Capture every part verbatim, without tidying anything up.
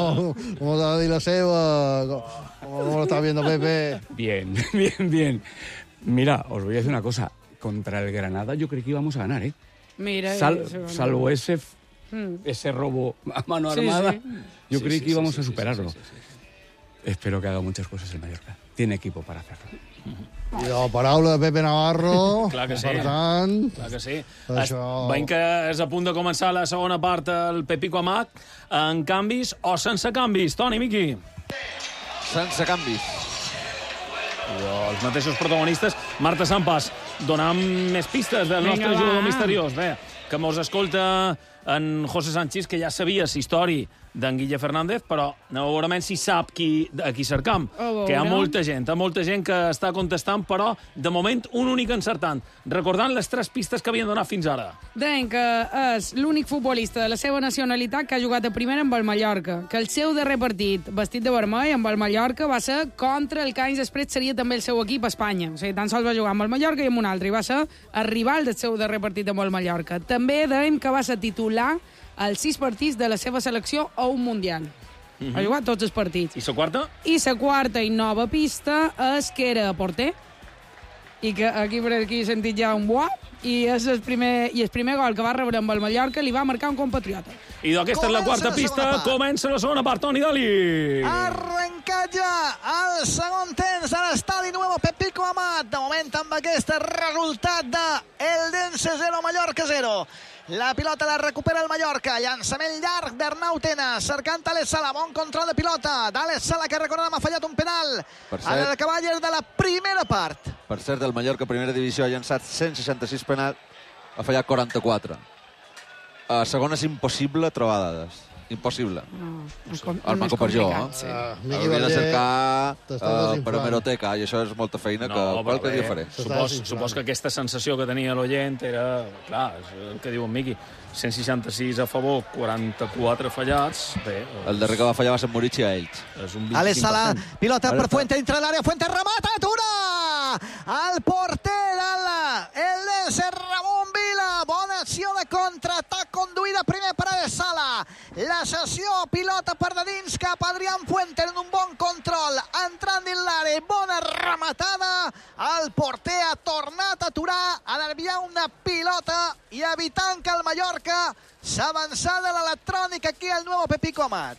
¿Cómo, cómo te va a decir la Seba? ¿Cómo, cómo lo está viendo Pepe? Bien, bien, bien. Mira, os voy a decir una cosa. Contra el Granada yo creí que íbamos a ganar, ¿eh? Mira, Sal, eso, salvo no. ese, Mm. ese robo a mano Sí, armada, sí. yo Sí, creí sí, que íbamos sí, a sí, superarlo. sí, sí, sí, sí. Espero que haga muchas cosas el Mallorca. Tiene equipo para hacerlo. I la paraula de Pepe Navarro. Clar que sí. Per tant, Clar que sí. Això- Veiem que és a punt de començar la segona part el Pepico Amat, en canvis o sense canvis. Toni, Miqui. Sense canvis. Els mateixos protagonistes. Marta Sampas, donant més pistes del Vinga, nostre va. jugador misteriós. Bé, que mos escolta en José Sánchez, que ja sabia la història d'en Guille Fernández, però no veurem si sap qui, a qui cercam. Oh, que hi ha veurem. molta gent, hi ha molta gent que està contestant, però de moment un únic encertant. Recordant les tres pistes que havien donat fins ara. Deien que és l'únic futbolista de la seva nacionalitat que ha jugat a primera amb el Mallorca, que el seu darrer partit, vestit de vermell, amb el Mallorca, va ser contra el que anys després seria també el seu equip a Espanya. O sigui, tan sols va jugar amb el Mallorca i amb un altre, i va ser el rival del seu darrer partit amb el Mallorca. També deien que va ser titular als sis partits de la seva selecció a un Mundial. Mm-hmm. Ha jugat tots els partits. I la quarta? I la quarta i nova pista és que era porter, i que aquí per aquí he sentit ja un buà, i és el primer, i el primer gol que va rebre amb el Mallorca li va marcar un compatriota. I aquesta és la Comença quarta la pista. segona part. Comença la segona part. Toni, dali! Arrencat ja el segon temps de l'estadi Nuevo Pepico Amat. De moment amb aquest resultat de Eldense zero, Mallorca zero. La pilota la recupera el Mallorca. Llançament llarg d'Arnau Tena, cercant Alex Sala. Bon control de pilota d'Alex Sala, que recordem ha fallat un penal Per a la cert- de Cavalles de la primera part. Per cert, el Mallorca Primera Divisió ha llançat cent seixanta-sis penals, ha fallat quaranta-quatre. A segona és impossible trobar dades. Impossible. No, és El manco per jo, eh? Sí. uh, Miqui Hauria de Verger, cercar t'estàs uh, per desinflant. hemeroteca, i això és molta feina que No, qualque però dia bé, faré. Supos, S'està supos que aquesta sensació que tenia l'oient era... Clar, és el que diu en Miqui. cent seixanta-sis a favor, quaranta-quatre fallats. Bé, El darrer que va fallar va ser Morici a ells. és un Alex vint-i-cinc per Sala, cent. pilota Ara per està. Fuente, entra a l'àrea, Fuente remata, atura! El porter de l'Eldense, Ramon Vila. Bona acció de contraatac conduïda primer per Alex Sala. La sessió, pilota per de dins cap a Adrián Fuente en un bon control. Entrant dins l'àrea, bona rematada. El porter ha tornat a aturar, a desviar una pilota i evitant que el Mallorca s'avançà de l'electrònic aquí al Nuevo Pepico Amat.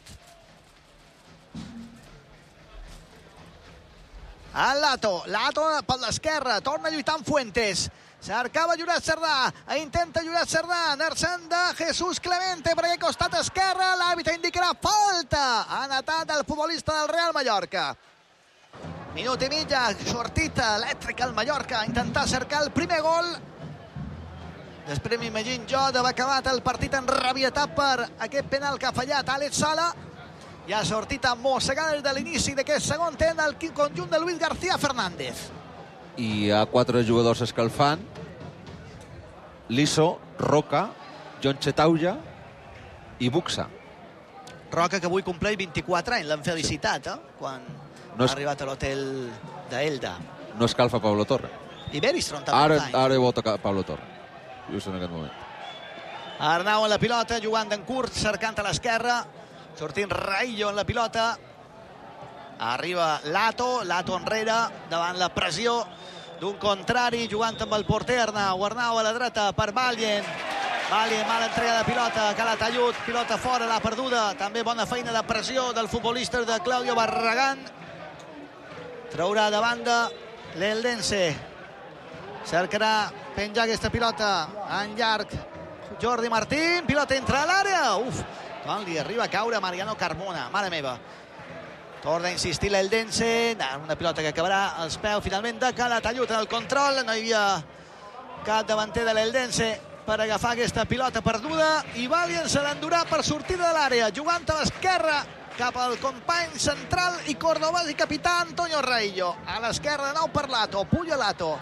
El Lato, Lato per l'esquerra, torna a lluitar amb Fuentes. Cercava Lloret Cerdà, intenta Lloret Cerdà, Nercent de Jesús Clemente per aquest costat esquerre, l'àrbitre indicarà falta. Ha notat el futbolista del Real Mallorca. Minut i mitja, sortita elèctrica al Mallorca, a intentar cercar el primer gol. Després m'imagino jo d'haver acabat el partit enrabietat per aquest penal que ha fallat Alex Sala. I ha sortit a mossegar des de l'inici d'aquest segon temps el conjunt de Luis García Fernández. I hi ha quatre jugadors escalfant. Liso, Roca, John Chetauja i Buxa. Roca, que avui compleix vint-i-quatre anys, l'han felicitat, eh? Quan No és- ha arribat a l'hotel d'Elda. No escalfa Pablo Torre. I Beristron també. Ara, anys. ara hi vota ca- Pablo Torre. Just en aquest moment. Arnau en la pilota, jugant d'en curt, cercant a l'esquerra, sortint Raillo en la pilota. Arriba Lato, Lato enrere, davant la pressió d'un contrari, jugant amb el porter Arnau. Arnau a la dreta per Valien. Valien, mala entrega de pilota, Calatayud, pilota fora, l'ha perduda. També bona feina de pressió del futbolista de Claudio Barragán. Traurà de banda l'Eldense. Cercarà penjar aquesta pilota en llarg. Jordi Martín, pilota entra a l'àrea. Uf, quan li arriba a caure Mariano Carmona, mare meva. Torna a insistir l'Eldense, una pilota que acabarà als peus finalment de Calatayud en el control. No hi havia cap davanter de l'Eldense per agafar aquesta pilota perduda, i Valien se l'endurà per sortir de l'àrea, jugant a l'esquerra cap al company central i cordobès i capità Antonio Raillo. A l'esquerra de nou per Lato, puja Lato.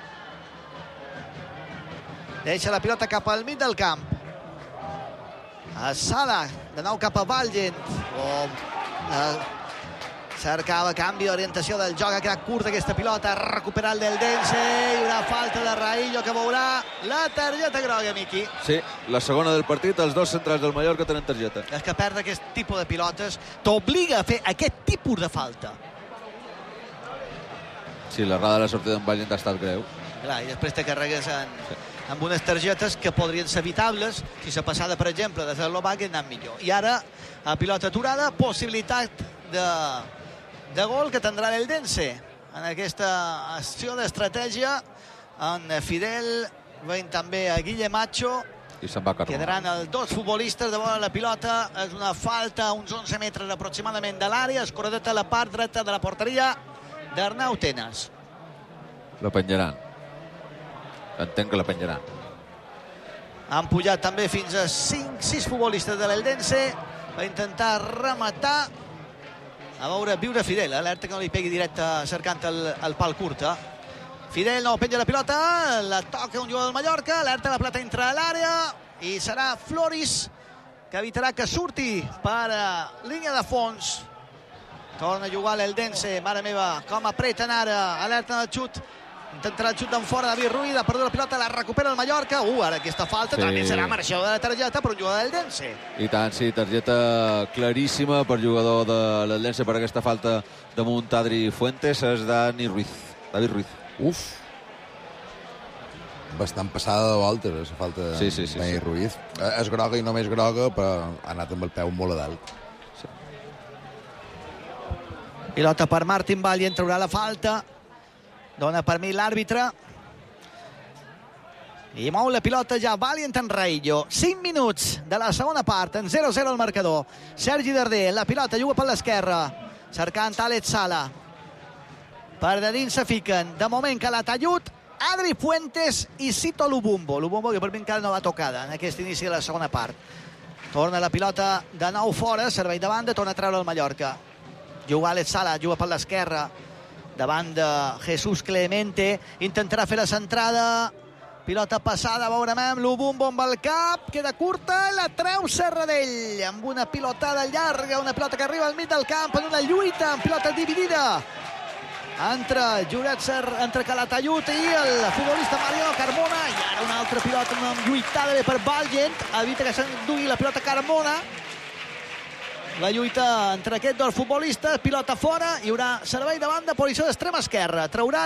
Deixa la pilota cap al mig del camp. A Sala, de nou cap a Vallen. Oh, la cercava canvi d'orientació del joc, ha quedat curta aquesta pilota, ha recuperat l'Eldense, hi haurà falta de Raillo que veurà la targeta groga, Miqui. Sí, la segona del partit, els dos centrals del Mallorca tenen targeta. És que perdre aquest tipus de pilotes t'obliga a fer aquest tipus de falta. Sí, l'errada de la sortida d'en Vallent ha estat greu. Clar, i després te carregues en, amb unes targetes que podrien ser evitables si la passada, per exemple, de Zerlovac hagués anat millor. I ara, a pilota aturada, possibilitat de, de gol que tindrà l'Eldense en aquesta acció d'estratègia. En Fidel, veient també a Guille Macho, I se'n va Carmona. quedaran els dos futbolistes davant la pilota. És una falta a uns onze metres aproximadament de l'àrea, escorredeta a la part dreta de la porteria d'Arnau Tenas. La penjaran. Entenc que la penjaran. Han pujat també fins a cinc sis futbolistes de l'Eldense per intentar rematar. A veure, viure Fidel, alerta que no li pegui directe cercant el, el pal curta. Fidel no penja la pilota, la toca un jugador del Mallorca, alerta la plata entra a l'àrea i serà Floris que evitarà que surti per línia de fons. Torna a jugar l'Eldense, mare meva, com apreten ara, alerta del xut. Intentarà el xut d'en fora, David Ruiz, ha perdut la pilota, la recupera el Mallorca. Uh, ara aquesta falta sí. També serà marxador de la targeta per un jugador de l'Eldense. I tant, sí, targeta claríssima per jugador de l'Eldense per aquesta falta damunt Adri Fuentes, és Dani Ruiz, David Ruiz. Uf, bastant passada de voltes, la falta de sí, sí, sí, Dani sí. Ruiz. És groga i només groga, però ha anat amb el peu molt a dalt. Sí. Pilota per Martin Valle, traurà la falta. Dona per mi l'àrbitre. I mou la pilota ja Valiant en Raillo. cinc minuts de la segona part, en zero a zero el marcador. Sergi Darder, la pilota juga per l'esquerra, cercant Àlex Sala. Per de dins se fiquen. De moment que la tallut Adri Fuentes i Cito Lubumbo. Lubumbo que per mi encara no va tocada en aquest inici de la segona part. Torna la pilota de nou fora, servei de banda, torna a treure el Mallorca. Juga Àlex Sala, juga per l'esquerra. Davant de Jesús Clemente, intentarà fer la centrada, pilota passada, veurem amb Lubumbo amb el cap, queda curta, la treu Serradell, amb una pilotada llarga, una pilota que arriba al mig del camp, en una lluita, amb pilota dividida, entre Juret Ser, entre Calatayud i el futbolista Mariano Carmona, i ara una altra pilota, una lluitada bé per Valiant, evita que s'endugui la pilota Carmona. La lluita entre aquests dos futbolistes, pilota fora, hi haurà servei de banda, posició d'extrema esquerra. Traurà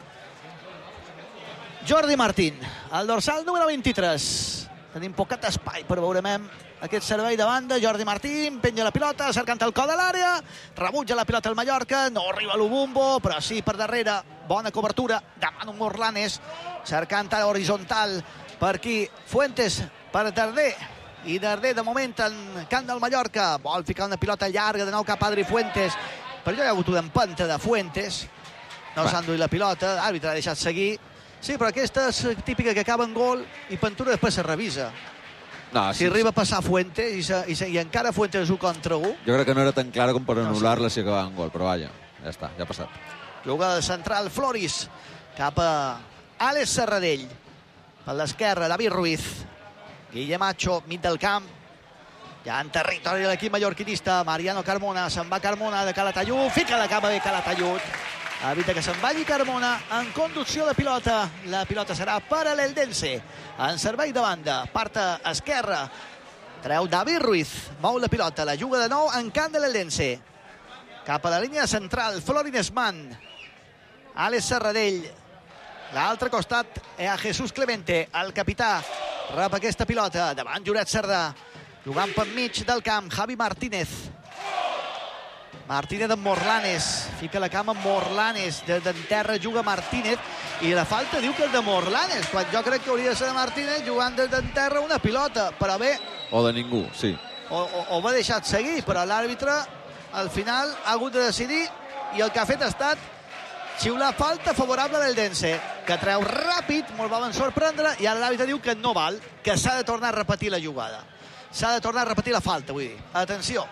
Jordi Martín, el dorsal número vint-i-tres. Tenim poquet espai per veurem aquest servei de banda. Jordi Martín penja la pilota, cercant el cor de l'àrea, rebutja la pilota al Mallorca, no arriba l'Ubumbo, però sí per darrere, bona cobertura, davant un Morlanes, cercant a horitzontal per aquí, Fuentes per Darder. I Darder, de moment, en camp del Mallorca. Vol ficar una pilota llarga de nou cap a Adri Fuentes. Per allò hi ha hagut una empenta de Fuentes. No s'ha enduit la pilota. L'àrbitre l'ha deixat seguir. Sí, però aquesta és típica que acaba en gol i Ventura després se revisa. No, si sí, arriba a passar Fuentes i, se, i, se, i encara Fuentes és un contra un. Jo crec que no era tan clara com per anul·lar-la no, sí. si acabava en gol, però vaja, ja està, ja ha passat. Jugada central, Floris, cap a Àlex Serradell. Per l'esquerra, David Ruiz. Guille Macho, mig del camp. Ja en territori de l'equip mallorquinista. Mariano Carmona, se'n va Carmona de Calatayud. Fica la cama bé Calatayud. Evita que se'n vagi Carmona en conducció de pilota. La pilota serà per a l'Eldense. En servei de banda. Parta esquerra. Treu David Ruiz. Mou la pilota. La juga de nou en camp de l'Eldense. Cap a la línia central. Florin Esman. Àlex Serradell. L'altre costat és a Jesús Clemente, el capità. Rep aquesta pilota, davant Juret Cerdà. Jugant per mig del camp, Javi Martínez. Martínez amb Morlanes. Fica la cama amb Morlanes. Des d'enterra juga Martínez. I la falta diu que és de Morlanes, quan jo crec que hauria de ser de Martínez jugant des d'enterra una pilota. Però bé... O de ningú, sí. O, o, o va deixat seguir, però l'àrbitre al final ha hagut de decidir i el que ha fet ha estat xiular falta favorable a l'Eldense, que treu ràpid, molt va ben sorprendre, i ara l'àrbitre diu que no val, que s'ha de tornar a repetir la jugada. S'ha de tornar a repetir la falta, vull dir. Atenció.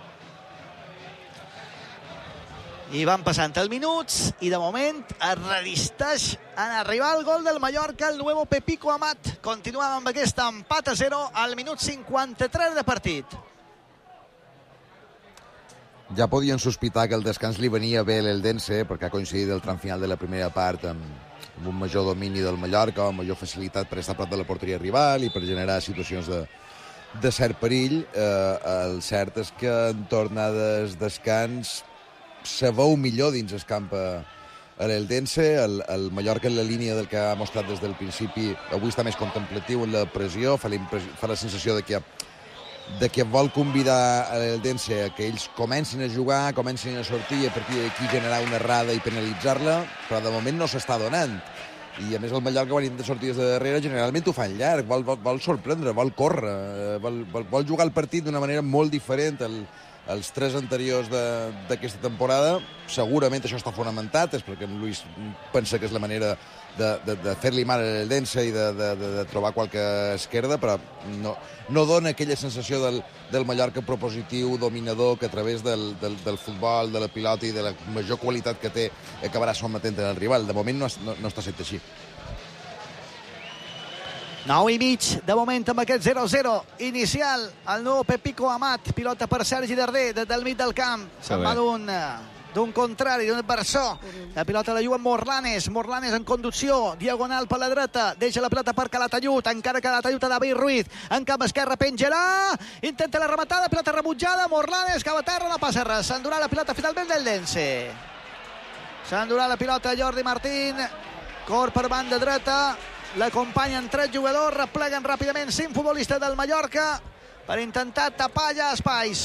I van passant els minuts, i de moment es resisteix en arribar al gol del Mallorca, el nuevo Pepico Amat. Continuem amb aquest empat a zero al minut cinquanta-tres de partit. Ja podien sospitar que el descans li venia bé a l'Eldense, perquè ha coincidit el tram final de la primera part amb, amb un major domini del Mallorca, amb major facilitat per estar a prop de la porteria rival i per generar situacions de, de cert perill. Eh, el cert és que en tornades descans se veu millor dins el camp a, a l'Eldense. El, el Mallorca, en la línia del que ha mostrat des del principi, avui està més contemplatiu en la pressió, fa, fa la sensació de que de que vol convidar a l'Eldense a que ells comencin a jugar, comencin a sortir i a partir d'aquí generar una errada i penalitzar-la, però de moment no s'està donant. I a més el Mallorca, venint de sortides de darrere, generalment ho fan llarg, vol, vol, vol sorprendre, vol córrer, vol, vol, vol jugar el partit d'una manera molt diferent al, als tres anteriors d'aquesta temporada. Segurament això està fonamentat, és perquè en Luis pensa que és la manera de, de, de fer-li mal a l'Eldense i de, de, de, de trobar qualque esquerda, però no, no dona aquella sensació del, del Mallorca propositiu, dominador, que a través del, del, del futbol, de la pilota i de la major qualitat que té acabarà sometent el rival. De moment no, no, no està sent així. nou i mig, de moment, amb aquest zero a zero inicial. El nou Pepico Amat, pilota per Sergi Darder, des del mig del camp. Se'n va d'un d'un contrari, d'un versó. La pilota la juga Morlanes. Morlanes en conducció, diagonal per la dreta. Deixa la pilota per Calatayud, encara Calatayud a David Ruiz. En camp esquerre penjarà. Intenta la rematada, pilota rebutjada. Morlanes, cau a terra, no passa res. S'endurà la pilota finalment del Dense. S'endurà la pilota Jordi Martín. Cor per banda dreta. L'acompanyen tres jugadors, repleguen ràpidament cinc futbolistes del Mallorca per intentar tapar allà espais.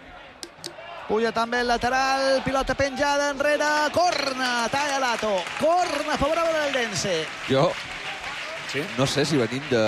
Puja també el lateral, pilota penjada enrere, corna, talla Lato, corna favorable del Dense. Jo sí? no sé si venim de,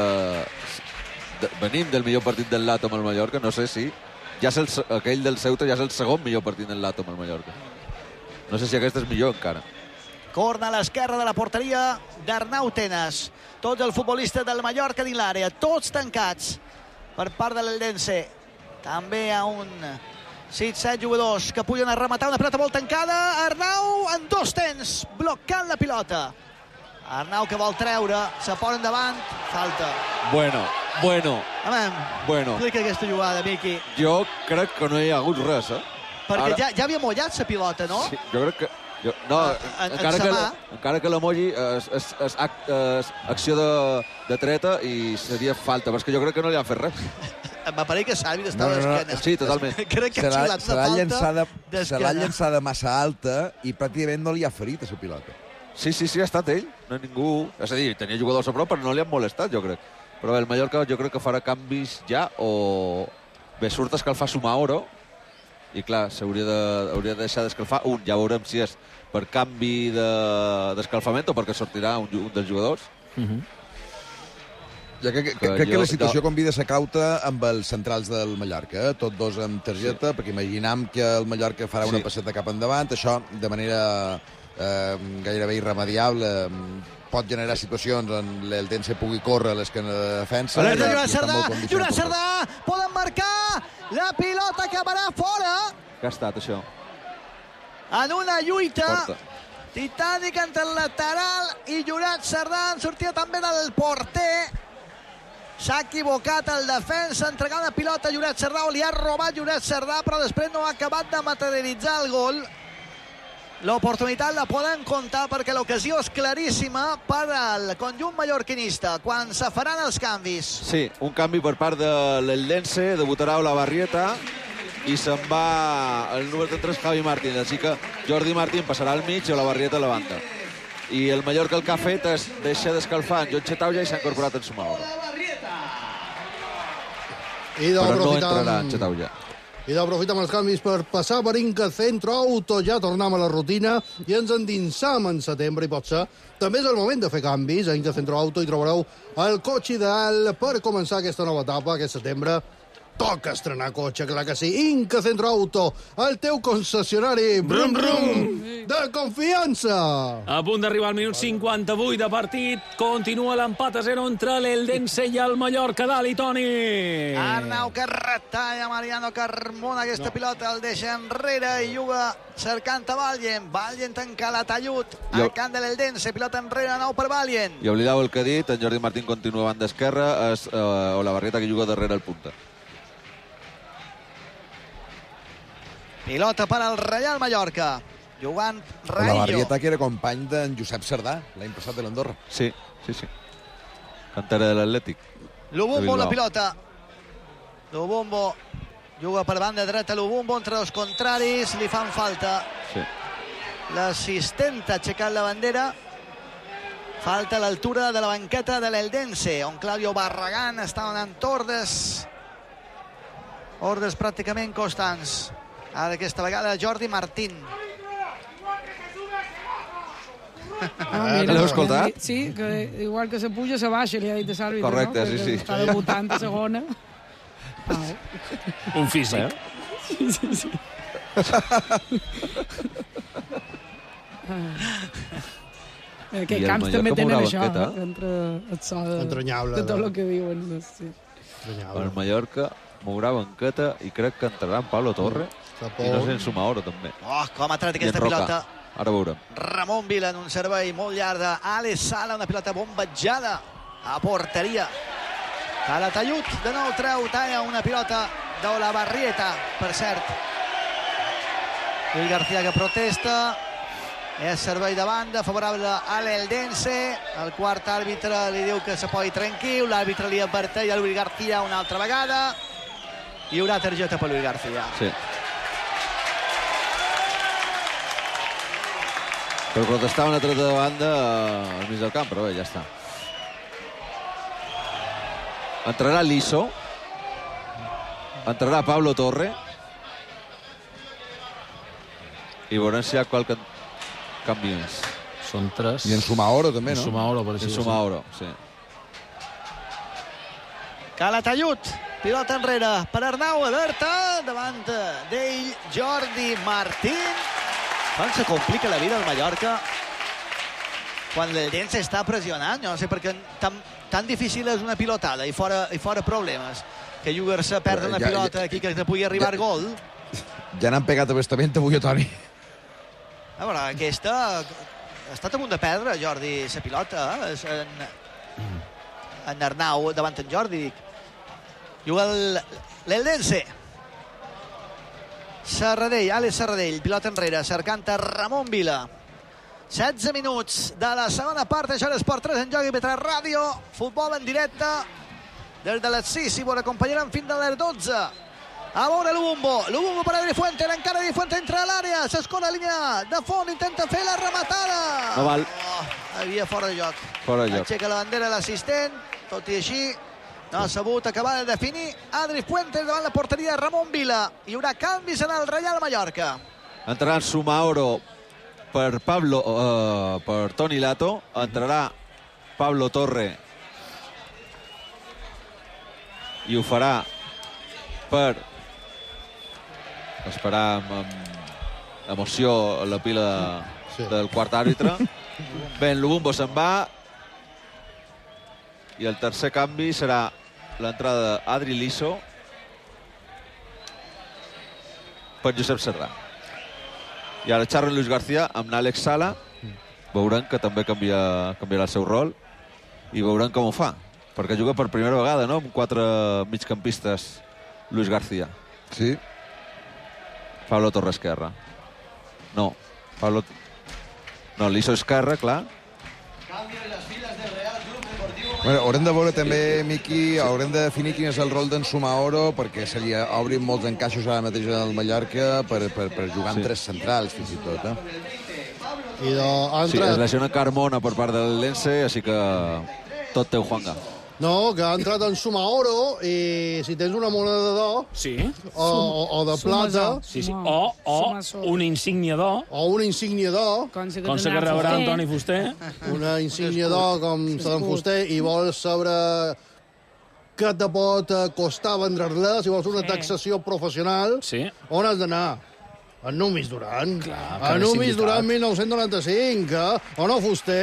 de venim del millor partit del Lato amb el Mallorca, no sé si ja és el, aquell del Ceuta ja és el segon millor partit del Lato amb el Mallorca. No sé si aquest és millor encara. Corna a l'esquerra de la porteria d'Arnau Tenas. Tots els futbolistes del Mallorca dins l'àrea, tots tancats per part de l'Eldense. També a un sis set jugadors que pugen a rematar una pilota molt tancada. Arnau en dos temps, blocant la pilota. Arnau que vol treure, se posa endavant, falta. Bueno, bueno. Amem, bueno. explica aquesta jugada, Miqui. Jo crec que no hi ha hagut res, eh? Perquè Ara... ja, ja havia mullat la pilota, no? Sí, jo crec que... Jo, no, en, encara, en que la, encara que la molli és, és, és, act, és acció de, de treta i seria falta, perquè jo crec que no li han fet res. M'apareix que Salvi estava no, no, no. d'esquena. Sí, totalment. Crec que ha xiulat se una falta llançada, d'esquena. se l'ha llançada massa alta i pràcticament no li ha ferit a la pilota. Sí, sí, sí, ha estat ell. No ningú... És a dir, tenia jugadors a prop, però no li han molestat, jo crec. Però bé, el Mallorca jo crec que farà canvis ja o... Bé, surt a escalfar Sumaoro i clar, s'hauria de, hauria de deixar d'escalfar un. Ja veurem si és per canvi d'escalfament de, o perquè sortirà un, un dels jugadors. Uh-huh. Ja que, que, que, crec que la situació jo... convida a ser cauta amb els centrals del Mallorca, eh? Tots dos amb targeta, sí. Perquè imaginam que el Mallorca farà sí. una passeta cap endavant. Això, de manera eh, gairebé irremediable, pot generar situacions on l'Eldense pugui córrer a l'esquena de defensa. Alerta, Joan Cerdà! Joan Cerdà! Poden marcar! La pilota acabarà fora! Què ha estat, això? En una lluita Porta. titànica entre el lateral i Jurat Cerdà, en sortia també del porter. S'ha equivocat el defensa, entregant la pilota a Jurat Cerdà, o li ha robat Jurat Cerdà, però després no ha acabat de materialitzar el gol. L'oportunitat la poden comptar perquè l'ocasió és claríssima per al conjunt mallorquinista quan se faran els canvis. Sí, un canvi per part de l'Eldense, debutarà Olavarrieta i se'n va el número trenta-tres, Javi Martín. Així que Jordi Martín passarà al mig i Olavarrieta a la banda. I el Mallorca el que ha fet és deixar d'escalfar en Jon Chetauja i s'ha incorporat en Sumaoro. Però no entrarà en Chetauja. I d'aprofitar els canvis per passar per Inca Centro Auto. Ja tornem a la rutina i ens endinsam en setembre i potser també és el moment de fer canvis. A Inca Centro Auto hi trobareu el cotxe ideal per començar aquesta nova etapa, aquest setembre. Toca estrenar cotxe, clar que sí. Inca Centro Auto, el teu concessionari brum, brum, de confiança. A punt d'arribar al minut cinquanta-vuit de partit. Continua l'empat a zero entre l'Eldense i el Mallorca. Dali, Toni. Arnau que retalla Mariano Carmona. Aquesta no. pilota el deixa enrere i juga cercant a Valient. Valient en Calatayud. Al camp de l'Eldense. Pilota enrere, nou per Valient. I oblidau el que ha dit. En Jordi Martín continua a banda esquerra. És uh, Olavarrieta que juga darrere el punta. Pilota per al Reial Mallorca. Jugant La Raillo. Barrieta, que era company d'en Josep Cerdà, l'any passat de l'Andorra. Sí, sí, sí. Cantera de l'Atlètic. Lubumbo De la Bilbao. pilota. Lubumbo juga per banda dreta. Lubumbo entre els contraris. Li fan falta. Sí. L'assistent ha aixecat la bandera. Falta a l'altura de la banqueta de l'Eldense, on Claudio Barragán està donant ordres. Ordres pràcticament constants. Ara aquesta vegada Jordi Martín. Ah, L'heu escoltat? Sí, que igual que se puja, se baixa, li ha dit a l'àrbitre, Correcte, no? sí, Que sí. Està debutant a segona. Ah, Un físic. sí, sí, sí. Eh, que I el camps també Mallorca tenen mourà això, banqueta. eh? Entre el so de, Entranyable, de tot no? el que diuen. No? Sí. El Mallorca mourà banqueta i crec que entrarà en Pablo Torre i no sé en Sumaoro també. Oh, com ha tret I en aquesta Roca. pilota. Ara veurem. Ramon Vila en un servei molt llarg d'Alex Sala, una pilota bombejada a porteria. Calatayud de nou treu, talla una pilota de la Barrieta, per cert. Luis García que protesta. És servei de banda, favorable a l'Eldense. El quart àrbitre li diu que se poi tranquil. L'àrbitre li adverteix a Luis García una altra vegada. Hi haurà targeta per Luis García. Sí. Per protestar una treta de banda al mig del camp, però bé, ja està. Entrarà Liso. Entrarà Pablo Torre. I veurem si hi ha qualque canvi més. Són tres. I en Sumaoro també, no? Sumaoro, per En així Sumaoro, sí. Calatayud, pilota enrere per Arnau, alerta, davant d'ell Jordi Martín. Quan se complica la vida al Mallorca quan l'Eldense està pressionant, no sé per què tan, tan difícil és una pilotada i fora, i fora problemes, que jugar-se a perdre una Ja- ja- pilota aquí que te pugui arribar ja- gol. Ja n'han pegat abastament avui a Toni. A veure, aquesta ha estat a punt de perdre Jordi la pilota, eh? És en, en Arnau davant en Jordi, dic. Juga el- l'Eldense. Serradell, Àlex Serradell, pilota enrere, cercant a Ramon Vila. setze minuts de la segona part, això és Esport tres en joc i P tres Ràdio, futbol en directe des de les sis i vos acompanyaran fins a les dotze. A veure Lubumbo, Lubumbo per Adri Fuente, l'encara Adri Fuente entra a l'àrea, s'escola a línia de fons, intenta fer la rematada. No val. Oh, havia fora de joc. Fora de joc. Aixeca la bandera l'assistent, tot i així no ha sabut acabar de definir Adri Fuentes davant la porteria de Ramon Vila. Hi haurà canvis en el Reial Mallorca. Entrarà en Sumaoro per Pablo, uh, per Toni Lato. Entrarà Pablo Torre i ho farà per esperar amb, amb emoció la pila Sí. del quart àrbitre. Ben, Lubumbo se'n va i el tercer canvi serà l'entrada d'Adri Liso per Josep Serrà. I ara xerra Luis García amb Àlex Sala. Veurem que també canvia, canviarà el seu rol i veurem com ho fa, perquè juga per primera vegada, no?, amb quatre migcampistes Luis García. Sí. Pablo Torre esquerra. No, Pablo... No, Liso esquerra, clar. Bueno, haurem de veure també, Miqui, haurem de definir quin és el rol d'en Sumaoro, perquè se li obrin molts encaixos ara mateix al Mallorca per, per, per jugar amb Sí. tres centrals, fins i tot. Eh? I de, ha Sí, es entrat... lesiona Carmona per part del Lense, així que tot teu, Juanga. No, que ha entrat en Sumaoro i si tens una moneda d'or Sí. o, o, o de plata Sumasó. Sí, sí. No, O, o Sumasó. una insígnia d'or, o una insígnia d'or, Com se com se que rebrà Antoni Fuster. una insígnia d'or com la d'en Fuster, i vols saber què te pot costar vendre-la, si vols una Sí. taxació professional, Sí. on has d'anar? A Numis Duran. Clar, a que Numis és Duran sindicat. mil nou-cents noranta-cinc, eh? O no, Fuster?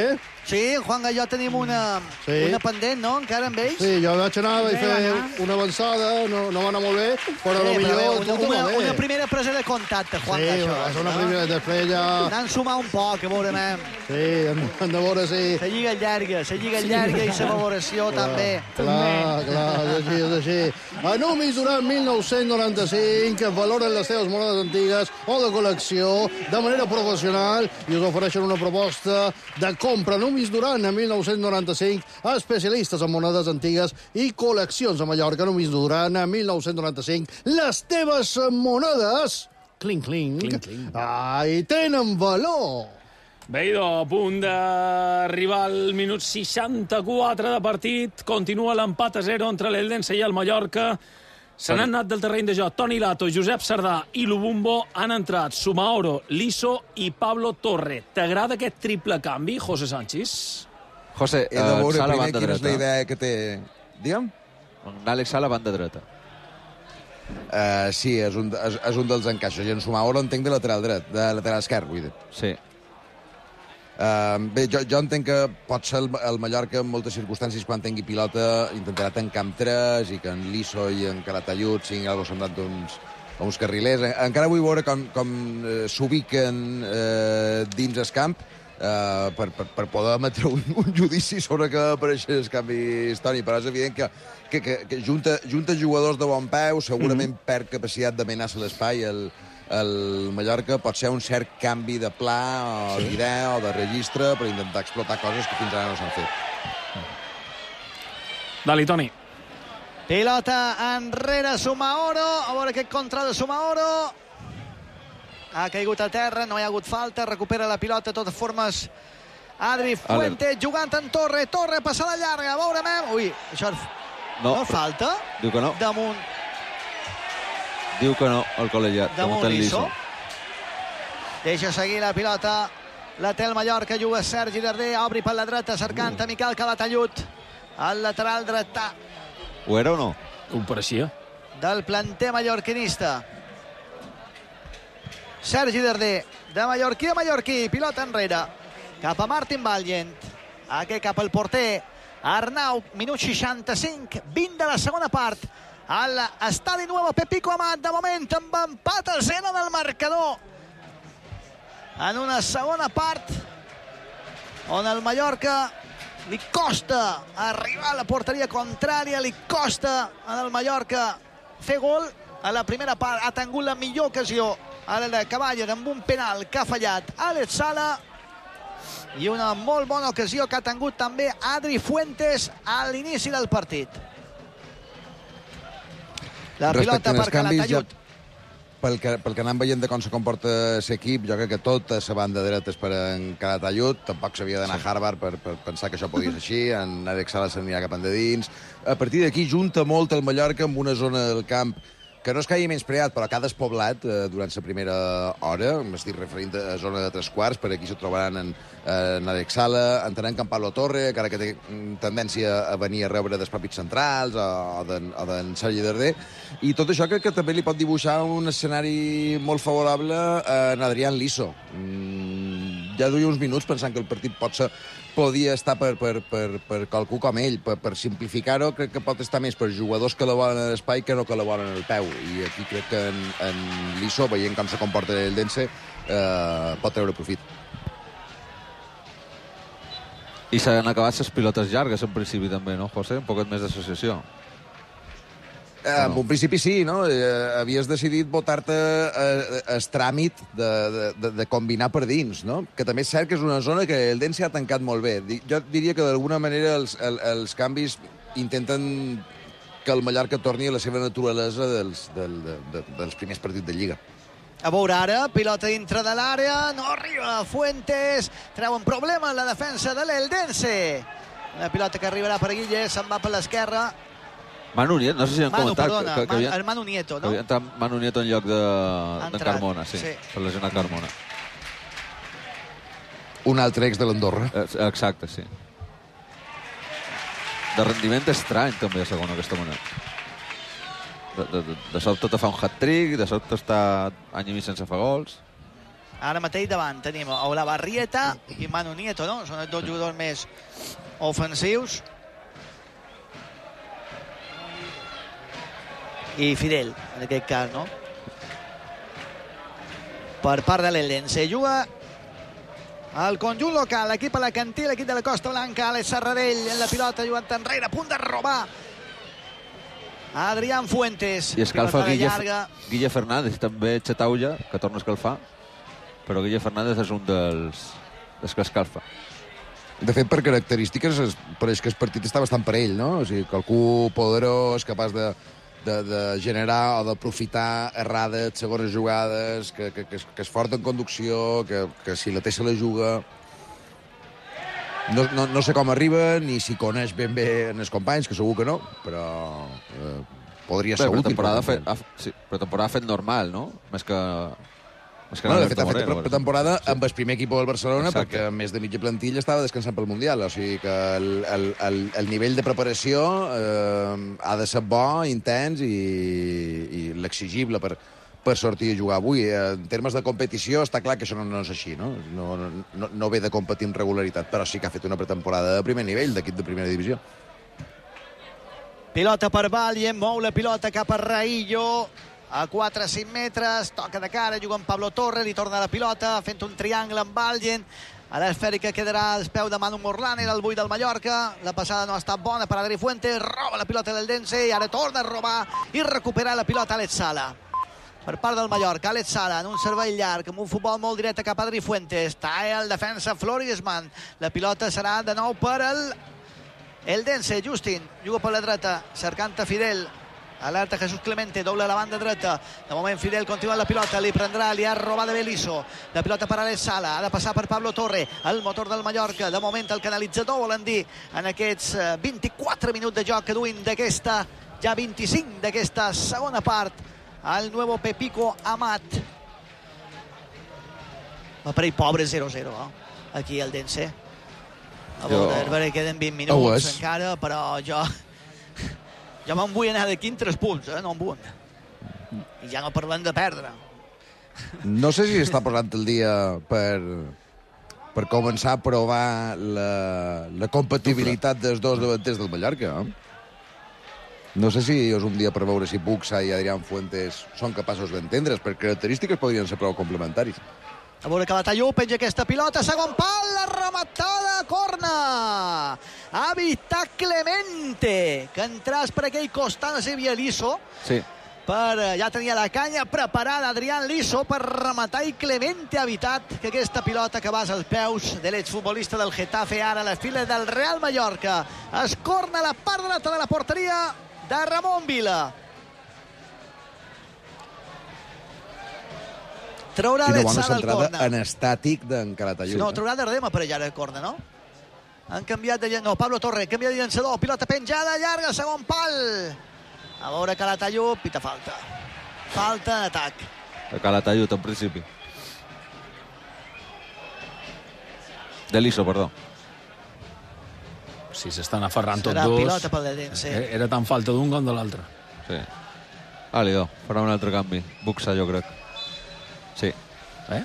Sí, Juan Galló tenim una, Sí. una pendent, no? Encara amb ells? Sí, jo vaig anar, vaig Bé, fer anar. una avançada, no, no va anar molt bé, però Bé, potser però una, escolta, una, va bé. una primera presa de contacte, Juan Sí, Galló. va ser una primera, després ja... Anant sumar un poc, a veure, mem. Sí, hem, hem de veure si... La lliga llarga, la lliga llarga i la valoració també. Clar, clar, és així, és així. Anumis durant mil nou-cents noranta-cinc valoren les teves monedes antigues o de col·lecció de manera professional i us ofereixen una proposta de compra. Anumis durant a mil nou-cents noranta-cinc, especialistes en monedes antigues i col·leccions a Mallorca. Anumis durant a mil nou-cents noranta-cinc, les teves monedes, clink, clink, Clink, clink. ai, tenen valor. Bé, idò, a punt d'arribar al minut seixanta-quatre de partit. Continua l'empat a zero entre l'Eldense i el Mallorca. Se n'han anat del terreny de joc Toni Lato, Josep Sardà i Lubumbo. Han entrat Sumaoro, Liso i Pablo Torre. T'agrada aquest triple canvi, José Sánchez? José, He de eh, veure Sala primer banda quina és la dreta. idea que té... Digue'm? Àlex Sala, banda dreta. Uh, sí, és un, és, és un dels encaixos. I en Sumaoro entenc de lateral dret, de lateral esquerre, vull dir. Sí. Uh, bé, jo, jo entenc que pot ser el, el Mallorca en moltes circumstàncies quan tingui pilota intentarà tancar amb tres i que en Liso i en Calatayud siguin algo semblant d'uns uns carrilers. Encara vull veure com, com uh, s'ubiquen uh, dins el camp uh, per, per, per poder emetre un, un judici sobre que apareixen els canvis, Toni, però és evident que, que, que, que junta, junta jugadors de bon peu, segurament mm -hmm. perd capacitat d'amenaça l'espai el, el Mallorca, pot ser un cert canvi de pla o d'idea o de registre per intentar explotar coses que fins ara no s'han fet. Dali, Toni. Pilota enrere Sumaoro, a veure aquest contra de Sumaoro. Ha caigut a terra, no hi ha hagut falta, recupera la pilota, de totes formes Adri Fuentes jugant en Torre, Torre passa la llarga, a veure, mem. Ui, això No, no falta. diu que no. Damunt, Diu que no, el col·legiat. damunt el Liso. Deixa seguir la pilota. La té el Mallorca, juga Sergi Darder, obri per la dreta, cercant a Miquel Calatayud. El lateral dretà Ho era o no? Ho pareixia. del planter mallorquinista. Sergi Darder, de mallorquí a mallorquí, pilota enrere, cap a Martin Valiant, aquí cap al porter Arnau, minut seixanta-cinc, vint de la segona part, a l'estadi Nuevo Pepico Amat, de moment amb empat a zero del marcador, en una segona part on el Mallorca li costa arribar a la porteria contrària, li costa al Mallorca fer gol. A la primera part ha tingut la millor ocasió a la de Caballa amb un penal que ha fallat Àlex Sala i una molt bona ocasió que ha tingut també Adri Fuentes a l'inici del partit. La pilota per Calatayud. Ja, pel, que, pel que anem veient de com se comporta l'equip, jo crec que tota la banda dreta és per en Calatayud, tampoc s'havia d'anar a Harvard per, per pensar que això podia ser així, en Àlex Sala s'anirà cap endins. A partir d'aquí junta molt el Mallorca amb una zona del camp que no és que hagi menyspreat, però que ha despoblat eh, durant la primera hora. M'estic referint a zona de tres quarts, per aquí se trobaran en, en Àlex Sala, entenent que en Pablo Torre, encara que té tendència a venir a rebre dels propis centrals, o d'en Sergi Darder, i tot això crec que també li pot dibuixar un escenari molt favorable a en Adrián Liso. Mm, ja duia uns minuts pensant que el partit pot ser podia estar per, per, per, per qualcú com ell. Per, per simplificar-ho, crec que pot estar més per jugadors que la volen a l'espai que no que la volen al peu. I aquí crec que en, en Liso, veient com se comporta el Dense, eh, pot treure profit. I s'han acabat les pilotes llargues, en principi, també, no, José? Un poquet més d'associació. Eh, en un principi sí, no? Eh, havies decidit votar-te eh, el tràmit de, de, de, de combinar per dins, no? Que també és cert que és una zona que el Dense ha tancat molt bé. Jo diria que d'alguna manera els, el, els canvis intenten que el Mallorca torni a la seva naturalesa dels, del, de, de, dels primers partits de Lliga. A veure ara, pilota dintre de l'àrea, no arriba Fuentes, treu un problema en la defensa de l'Eldense. Una pilota que arribarà per Guille, se'n va per l'esquerra. Manu Nieto, no sé si han Manu, comentat perdona, que, que, que havien, el Manu Nieto, que no? havia entrat Manu Nieto en lloc de, de Carmona, sí, sí. per lesionar Carmona. Un altre ex de l'Andorra. Eh, Exacte, sí. De rendiment estrany, també, a segona, aquesta manera. De, de, de, de sobte te fa un hat-trick, de sobte està any i mig sense fa gols. Ara mateix davant tenim Olavarrieta i Manu Nieto, no? Són els dos jugadors més ofensius. I Fidel, en aquest cas, no? Per part de l'Eldense. Juga el conjunt local, l'equip alacantí, l'equip de la Costa Blanca. Àlex Serradell en la pilota, jugant enrere, a punt de robar Adrián Fuentes. I escalfa Guille, Guille Fernández, també Xetaulla, que torna a escalfar, però Guille Fernández és un dels, dels que escalfa. De fet, per característiques, es, pareix que el partit està bastant per ell, no? O sigui, qualcú poderós, capaç de, de, de generar o d'aprofitar errades, segones jugades, que, que, que, que és fort en conducció, que, que si la té se la juga. No, no, no sé com arriba, ni si coneix ben bé en els companys, que segur que no, però eh, podria ser bé, útil. Temporada fet, ha, sí, però temporada fet normal, no? Més que... Més que bueno, de fet, ha fet Moreno, per temporada sí. amb el primer equip del Barcelona, exacte, perquè més de mitja plantilla estava descansant pel Mundial. O sigui que el, el, el, el nivell de preparació eh, ha de ser bo, intens i, i l'exigible per, per sortir a jugar avui. En termes de competició, està clar que això no, no és així, no? No, no? no ve de competir amb regularitat, però sí que ha fet una pretemporada de primer nivell, d'equip de primera divisió. Pilota per Valien, mou la pilota cap a Raillo, a quatre a cinc metres, toca de cara, juga amb Pablo Torre, li torna la pilota, fent un triangle amb Valien, a l'esfèrica quedarà al peu de Manu Morlán, era el buit del Mallorca, la passada no ha estat bona per Adri Fuentes, roba la pilota del Dense i ara torna a robar i recuperar la pilota Alex Sala. Per part del Mallorca, Alex Sala en un servei llarg, amb un futbol molt directe cap a Adri Fuentes, talla el defensa Florisman, la pilota serà de nou per el el Dense. Justin juga per la dreta, cercant a Fidel, alerta Jesús Clemente, doble a la banda dreta, de moment Fidel continua la pilota, li prendrà, li ha robat de Beliso, la pilota per Alex Sala, ha de passar per Pablo Torre, el motor del Mallorca, de moment el canalitzador, volen dir, en aquests vint-i-quatre minuts de joc que duin d'aquesta, ja vint-i-cinc d'aquesta segona part, el nuevo Pepico Amat. Va per ell pobre zero a zero, eh? Aquí el Dense. A veure, jo... veure, queden vint minuts oh, encara, però jo... Jo me'n vull anar d'aquí en tres punts, eh? No en vull. I ja no parlem de perdre. No sé si està posant el dia per, per començar a provar la, la compatibilitat dels dos davanters del Mallorca. Eh? No sé si és un dia per veure si Buxa i Adrián Fuentes són capaços d'entendre's, per característiques podrien ser prou complementaris. A veure que Batalló penja aquesta pilota, segon pal, la rematada, corna! Ha evitat Clemente, que entràs per aquell costat, no sé si havia Liso. Sí. Per, ja tenia la canya preparada Adrián Liso per rematar i Clemente ha evitat que aquesta pilota acabés als peus de l'exfutbolista del Getafe, ara a les files del Real Mallorca. Es corna a la part dreta de la porteria de Ramon Vila. Traurà Quina bona centrada en estàtic d'en Calatayud. No, traurà Dardema per allà el corna, no? Han canviat de... No, Pablo Torre, canvia de llançador, pilota penjada, llarga, segon pal. A veure Calatayud, pita falta. Falta d'atac. Calatayud, en principi. De Liso, perdó. Si s'estan aferrant tots Serà dos... pilota pel Dense. Era tan falta d'un com de l'altre. Sí. Ah, li do. Farà un altre canvi. Buxa, jo crec. Sí. Eh?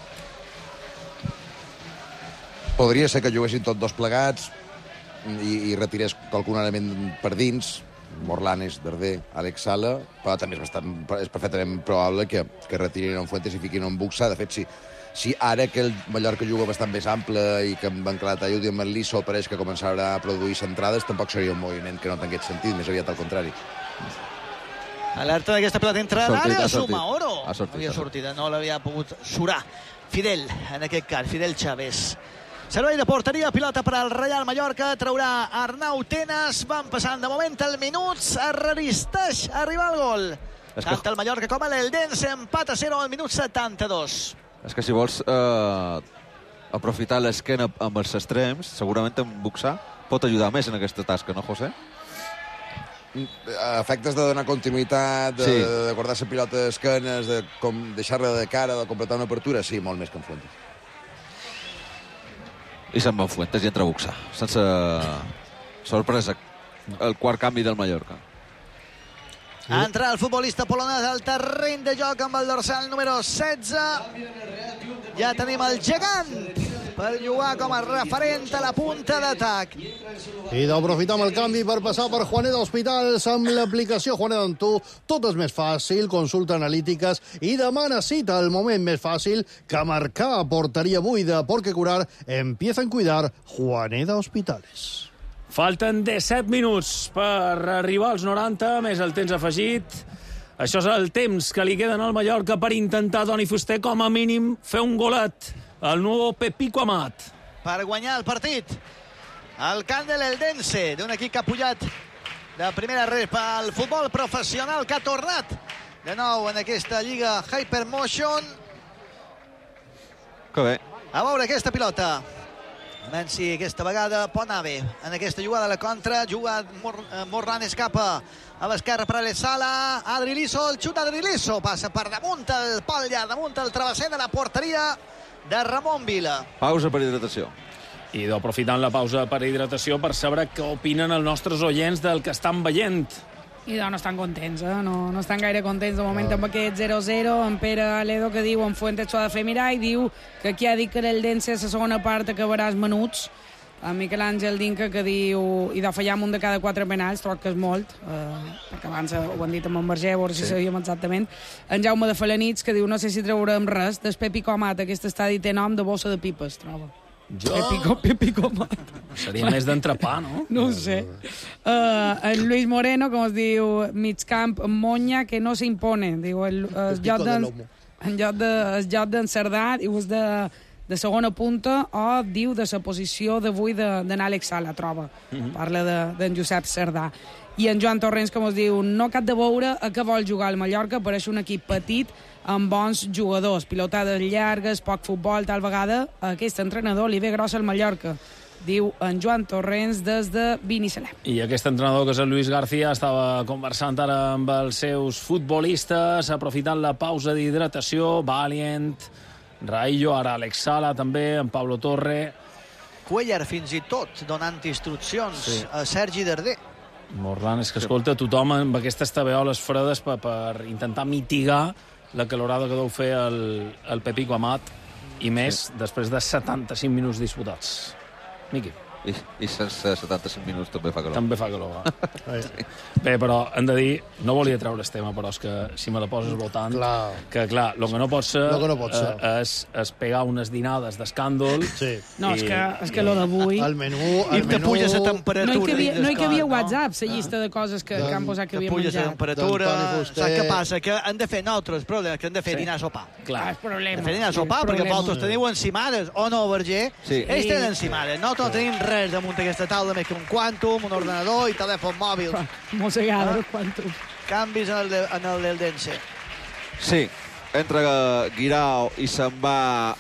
Podria ser que juguessin tots dos plegats i, i retirés qualcun element per dins, Morlanes, Darder, Alex Sala, però també és, bastant, és perfectament probable que, que retirin en Fuentes i fiquin en Buxa. De fet, si, si ara que el Mallorca juga bastant més ample i que amb en Calatayud i amb el Liso pareix que començarà a produir centrades, tampoc seria un moviment que no tingués sentit, més aviat al contrari. Alerta d'aquesta pilota entrada a l'àrea, suma Oro. Ha sortit, havia sortida, no l'havia pogut surar. Fidel, en aquest cas, Fidel Chávez. Servei de porteria, pilota per al Real Mallorca, traurà Arnau Tenas, van passant de moment els minuts, es resisteix a arribar al gol. Que... Tant el Mallorca com l'Eldense, empat a zero al minut setanta-dos. És que si vols eh, aprofitar l'esquena amb els extrems, segurament en Buxa pot ajudar més en aquesta tasca, no, José? Efectes de donar continuïtat, de, sí. de guardar-se pilota d'esquenes, de com deixar-la de cara, de completar una apertura, sí, molt més que en Fuentes. I se'n va en Fuentes i entra Buxa. Sense sorpresa, el quart canvi del Mallorca. Ha entrat el futbolista polonès al terreny de joc amb el dorsal número setze. ja tenim el gegant per jugar com a referent a la punta d'atac. I d'aprofitar el canvi per passar per Juanet Hospitals amb l'aplicació Juanet amb tu. Tot és més fàcil, consulta analítiques i demana cita al moment més fàcil que marcar porteria buida, porque curar empieza en cuidar Juanet Hospitales. Falten disset minuts per arribar als noranta, més el temps afegit. Això és el temps que li queden al Mallorca per intentar, Toni Fuster, com a mínim, fer un golet. El nou Pepico Amat. Per guanyar el partit. El camp de l'Eldense, d'un equip que ha pujat de primera rep al futbol professional, que ha tornat de nou en aquesta lliga Hypermotion. Que bé. A veure aquesta pilota. Menci aquesta vegada pot anar bé. En aquesta jugada a la contra, juga Mor Morran, escapa a l'esquerra per Alessala. Adri Liso, el xut d'Adri Liso. Passa per damunt el pal llarg, damunt el travesser de la porteria de Ramon Vila. Pausa per hidratació. I d'aprofitant la pausa per hidratació per saber què opinen els nostres oients del que estan veient. I no, no estan contents, eh? No, no estan gaire contents de moment amb aquest zero zero. En Pere Aledo, que diu en Fuentes s'ho ha de fer mirar, i diu que qui ha dit que l'Eldense a la segona part acabaràs menuts. A Miquel Àngel Dinca, que diu i de fallar un de cada quatre penals, troc que és molt, eh, perquè abans ho han dit amb en Verger, a veure si sí. sabíem exactament. En Jaume de Falanits, que diu no sé si traurem res, des Pepico Amat, aquest estadi té nom de bossa de pipes, troba. Jo? Pepico, Pepico Amat. Seria més d'entrepà, no? No ho sé. Uh, en Luis Moreno, com es diu, migcamp, Monya, que no s'impone. Diu, el, el joc d'en de, de, de Cerdà, diu, és de, de segona punta, o diu de la posició d'avui d'en Àlex Sala, troba. Uh -huh. Parla d'en de, Josep Cerdà. I en Joan Torrents, com es diu, no cap de veure a què vol jugar el Mallorca, pareix un equip petit, amb bons jugadors, pilotades llargues, poc futbol, tal vegada a aquest entrenador li ve grossa el Mallorca, diu en Joan Torrents des de Binissalem. I aquest entrenador, que és el Luis García, estava conversant ara amb els seus futbolistes, aprofitant la pausa d'hidratació, Valient, Raillo, ara Alex Sala també, en Pablo Torre. Cuellar fins i tot donant instruccions sí. a Sergi Darder. Morlan, és que escolta, tothom amb aquestes tabeoles fredes per, per intentar mitigar la calorada que deu fer el, el Pepico Amat, i més sí. després de setanta-cinc minuts disputats. Miqui. I, i sense setanta-cinc minuts també fa calor. També fa calor, eh? Sí. Bé, però hem de dir, no volia treure el tema, però és que si me la poses votant, clar. que clar, el que no pot ser, que no pot ser. Eh, és, és pegar unes dinades d'escàndol. Sí. No, i... és que, és que lo d'avui... El menú... El I te menú... puges la temperatura. No hi havia, no hi havia no? WhatsApp, la llista de coses que, que han posat que havien menjat. Te puges la temperatura... Saps què passa? Que han de fer nosaltres problemes, que han de fer sí. dinar a sopar. Clar, és problema. Han de fer dinar a sopar, perquè vosaltres teniu encimades, o no, Verger? Sí. Ells tenen encimades. Nosaltres no tenim res damunt d'aquesta taula, més que un quantum, un ordenador i telèfon mòbil. Mossegada, ah? quantum. Canvis en el, de, en el del Dense. Sí, entra Guirao i se'n va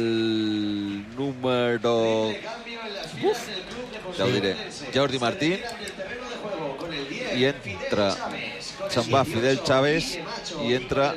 el número... Uf, ja ho diré. Jordi Martín. I entra... Se'n va Fidel Chávez i entra...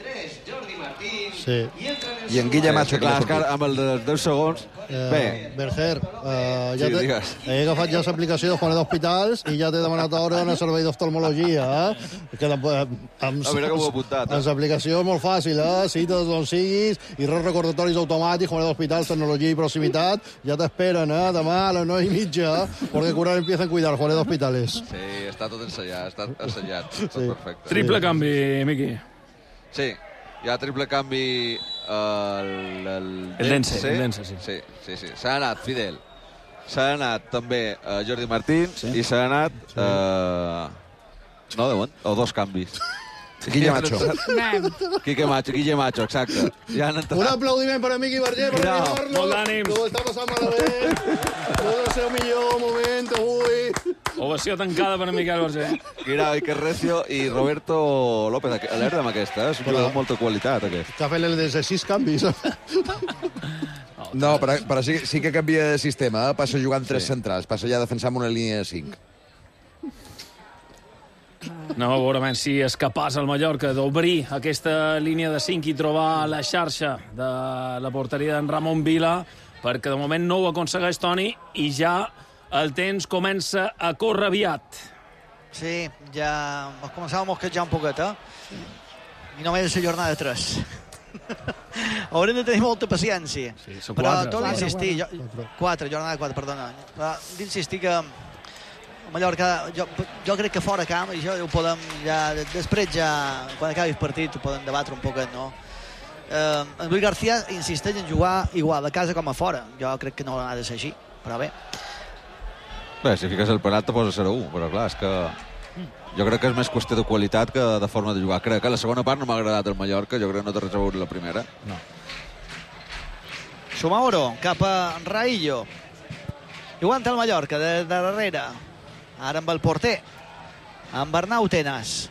Sí. I en Guille Macho, clar, que amb el dels deu segons... Eh, Bé. Berger, eh, ja Sí, te, digues. he agafat ja l'aplicació de Juanet Hospitals i ja t'he demanat hora en el servei d'oftalmologia. Eh? Que la, amb, A veure com ho he apuntat. amb l'aplicació és molt fàcil, eh? Cites on siguis i res recordatoris automàtics, Juanet Hospitals, tecnologia i proximitat. Ja t'esperen, eh? Demà a les nou i mitja, eh? Porque curar empieza a cuidar, Juanet Hospitals. Sí, està tot ensayat, està ensayat. Tot Sí. perfecte. triple canvi, Miqui. Sí, hi ha triple canvi el, el, El Dense, el Dense, sí. Sí, sí, sí. S'ha anat Fidel. S'ha anat també uh, Jordi Martín Sí. i s'ha anat... Sí. Uh, no, de moment, o dos canvis. Guille Macho. Anem. Quique Macho, Guille Macho, exacte. Ja han entrat. Un aplaudiment per a Miqui Verger, per Bravo, animar-lo. molt d'ànims. Ho està passant malament. No és el seu millor moment avui. Ovació tancada per a Miquel Verger. Guirao, Iker Recio i Roberto López. Alerta amb aquesta, eh? És un jugador amb molta qualitat, aquest. Que ha fet el de sis canvis. No, però, però sí, sí que canvia de sistema, eh? Passa jugant tres Sí. centrals, passa ja a defensar amb una línia de cinc. Anem a veure si és capaç el Mallorca d'obrir aquesta línia de cinc i trobar la xarxa de la porteria d'en Ramon Vila, perquè de moment no ho aconsegueix Toni i ja el temps comença a córrer aviat. Sí, ja començàvem a mosquejar un poquet, eh? I només és la jornada tres. haurem de tenir molta paciència. Sí, són Però quatre. torno a Quatre, insistir, quatre. jo, quatre, jornada quatre, perdona. Però d'insistir que Mallorca, jo, jo crec que fora camp, i això ho podem ja, després ja, quan acabi el partit, ho podem debatre un poquet, no? Eh, en Luis García insisteix en jugar igual a casa com a fora. Jo crec que no ha de ser així, però bé. Bé, si fiques el penal te posa zero a u, però clar, és que jo crec que és més qüestió de qualitat que de forma de jugar. Crec que la segona part no m'ha agradat el Mallorca, jo crec que no té res a veure la primera. No. Somaoro cap a Raillo. Jugant el Mallorca de, de darrere. Ara amb el porter, amb Arnau Tenas.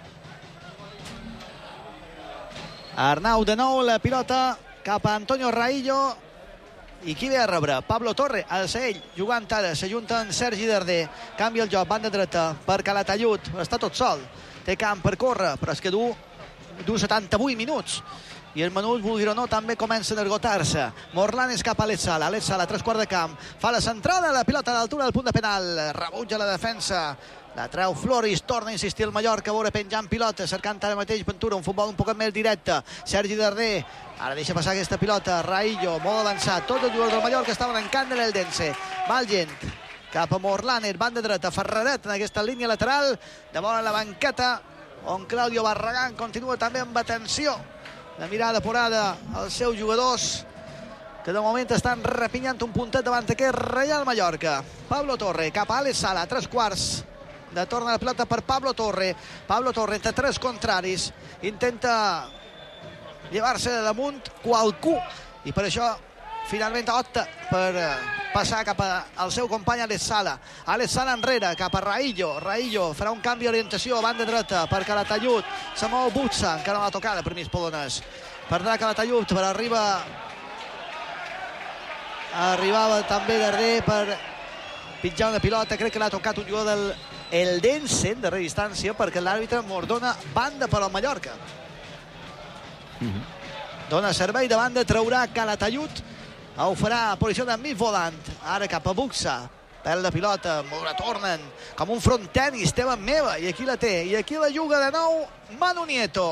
Arnau de nou, la pilota cap a Antonio Raillo. I qui ve a rebre? Pablo Torre, al ser ell, jugant ara. S'ajunten Sergi Darder. Canvia el joc, banda dreta per Calatayud. Està tot sol. Té camp per córrer, però és que du, du setanta-vuit minuts. I el menut, vulgui o no, també comencen a esgotar-se. Morlanes cap a Alex Sala. Alex Sala, tres quarts de camp. Fa la centrada, la pilota a l'altura del punt de penal. Rebutja la defensa. La treu Floris, torna a insistir el Mallorca, veure penjant pilota, cercant ara mateix Ventura, un futbol un poc més directe. Sergi Darder, ara deixa passar aquesta pilota. Raillo, molt avançat. Tots els jugadors del Mallorca estaven en cant de l'Eldense. Valgent cap a Morlanes, banda dreta. Ferraret en aquesta línia lateral. De bona la banqueta, on Claudio Barragán continua també amb atenció. La mirada porada als seus jugadors, que de moment estan repinyant un puntet davant aquest Real Mallorca. Pablo Torre cap a Alex Sala, tres quarts de torna la pilota per Pablo Torre. Pablo Torre entre tres contraris intenta llevar-se de damunt qualcú i per això finalment opta per passar cap al seu company Alex Sala. Alex Sala enrere cap a Raillo. Raillo farà un canvi d'orientació, banda dreta per Calatayud. Se mou Butsa, encara no l'ha tocada per mig polonès. Perdrà Calatayud, però arriba arribava també darrer per pitjar una pilota. Crec que l'ha tocat un jugador del Eldense en darrera distància, perquè l'àrbitre m'ordona banda per al Mallorca. Mm-hmm. Dona servei de banda, traurà Calatayud. Ho farà a posició de mig volant. Ara cap a Buxa. Perd la pilota, la tornen com un front tenis, Teva meva, i aquí la té. I aquí la juga de nou Manu Nieto.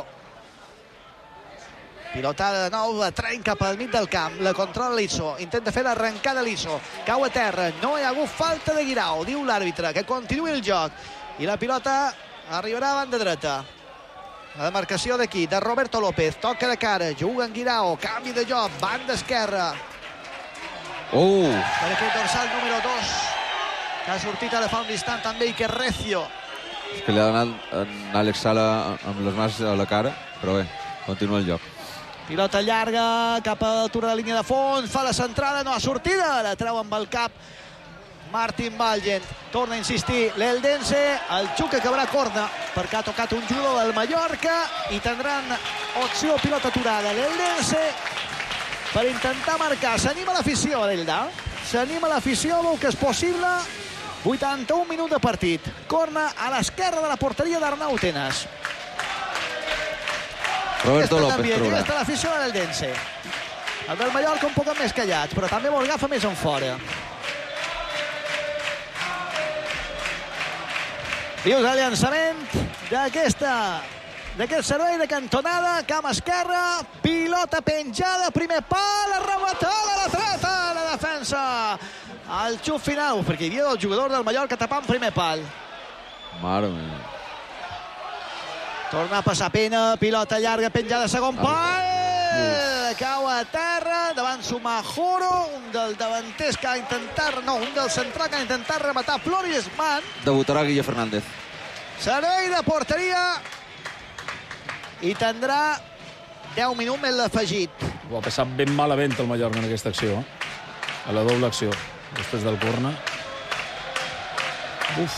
Pilotada de nou, la tren cap al mig del camp, la controla Liso, intenta fer l'arrencada Liso, cau a terra, no hi ha hagut falta de Guirao, diu l'àrbitre, que continuï el joc. I la pilota arribarà a banda dreta. La demarcació d'aquí, de Roberto López, toca de cara, juga en Guirao, canvi de joc, banda esquerra. Oh! Per aquest dorsal número dos, que ha sortit ara fa un instant també Iker Recio. És que li ha donat en Alex Sala amb les mans a la cara, però bé, continua el joc. Pilota llarga cap a l'altura de la línia de fons, fa la centrada, no ha sortida, la treu amb el cap Martin Valgent. Torna a insistir l'Eldense, el Xuc acabarà corna perquè ha tocat un jugador del Mallorca i tindran opció pilota aturada l'Eldense per intentar marcar. S'anima l'afició, Adelda. S'anima l'afició, veu que és possible. vuitanta-un minuts de partit. Corna a l'esquerra de la porteria d'Arnau Tenas. Roberto López traurà. traurà. L'afició de l'Eldense. El del Mallorca un poc més callat, però també vol agafar més en fora. Vius el llançament d'aquesta d'aquest servei de cantonada, camp esquerra, pilota penjada, primer pal, arrematada, la treta, la defensa. El xut final, perquè hi havia el jugador del Mallorca tapant primer pal. Mare meva. Torna a passar pena, pilota llarga, penjada, segon pal. Cau a terra, davant Sumajoro, un del davanters que ha intentat, no, un del central que ha intentat rematar Floris Man. Debutarà Guille Fernández. Servei de porteria i tindrà deu minuts més l'afegit. Ho ha passat ben malament el Mallorca en aquesta acció, eh? A la doble acció, després del corna. Uf.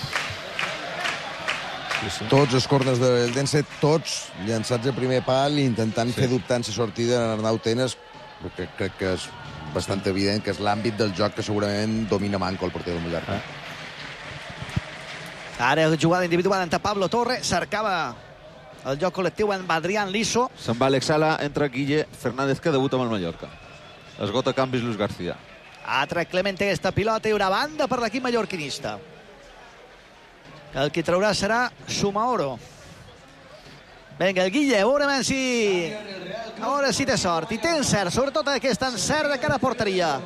Sí, sí. Tots els corners de l'Eldense, tots llançats a primer pal i intentant sí. fer dubtant la sortida en Arnau Tenas, perquè crec que és bastant evident que és l'àmbit del joc que segurament domina manco el porter del Mallorca. Eh? Ara jugada individual entre Pablo Torre, cercava el joc col·lectiu en Adrián Liso. Se'n va Alex Sala, entra Guille Fernández, que debuta amb el Mallorca. Esgota canvis Luis García. Altre Clemente aquesta pilota, hi haurà banda per l'equip mallorquinista. El que traurà serà Soumahoro. Vinga, el Guille, a veure si... A veure si té sort. I té encert, sobretot aquest encert de cara a porteria.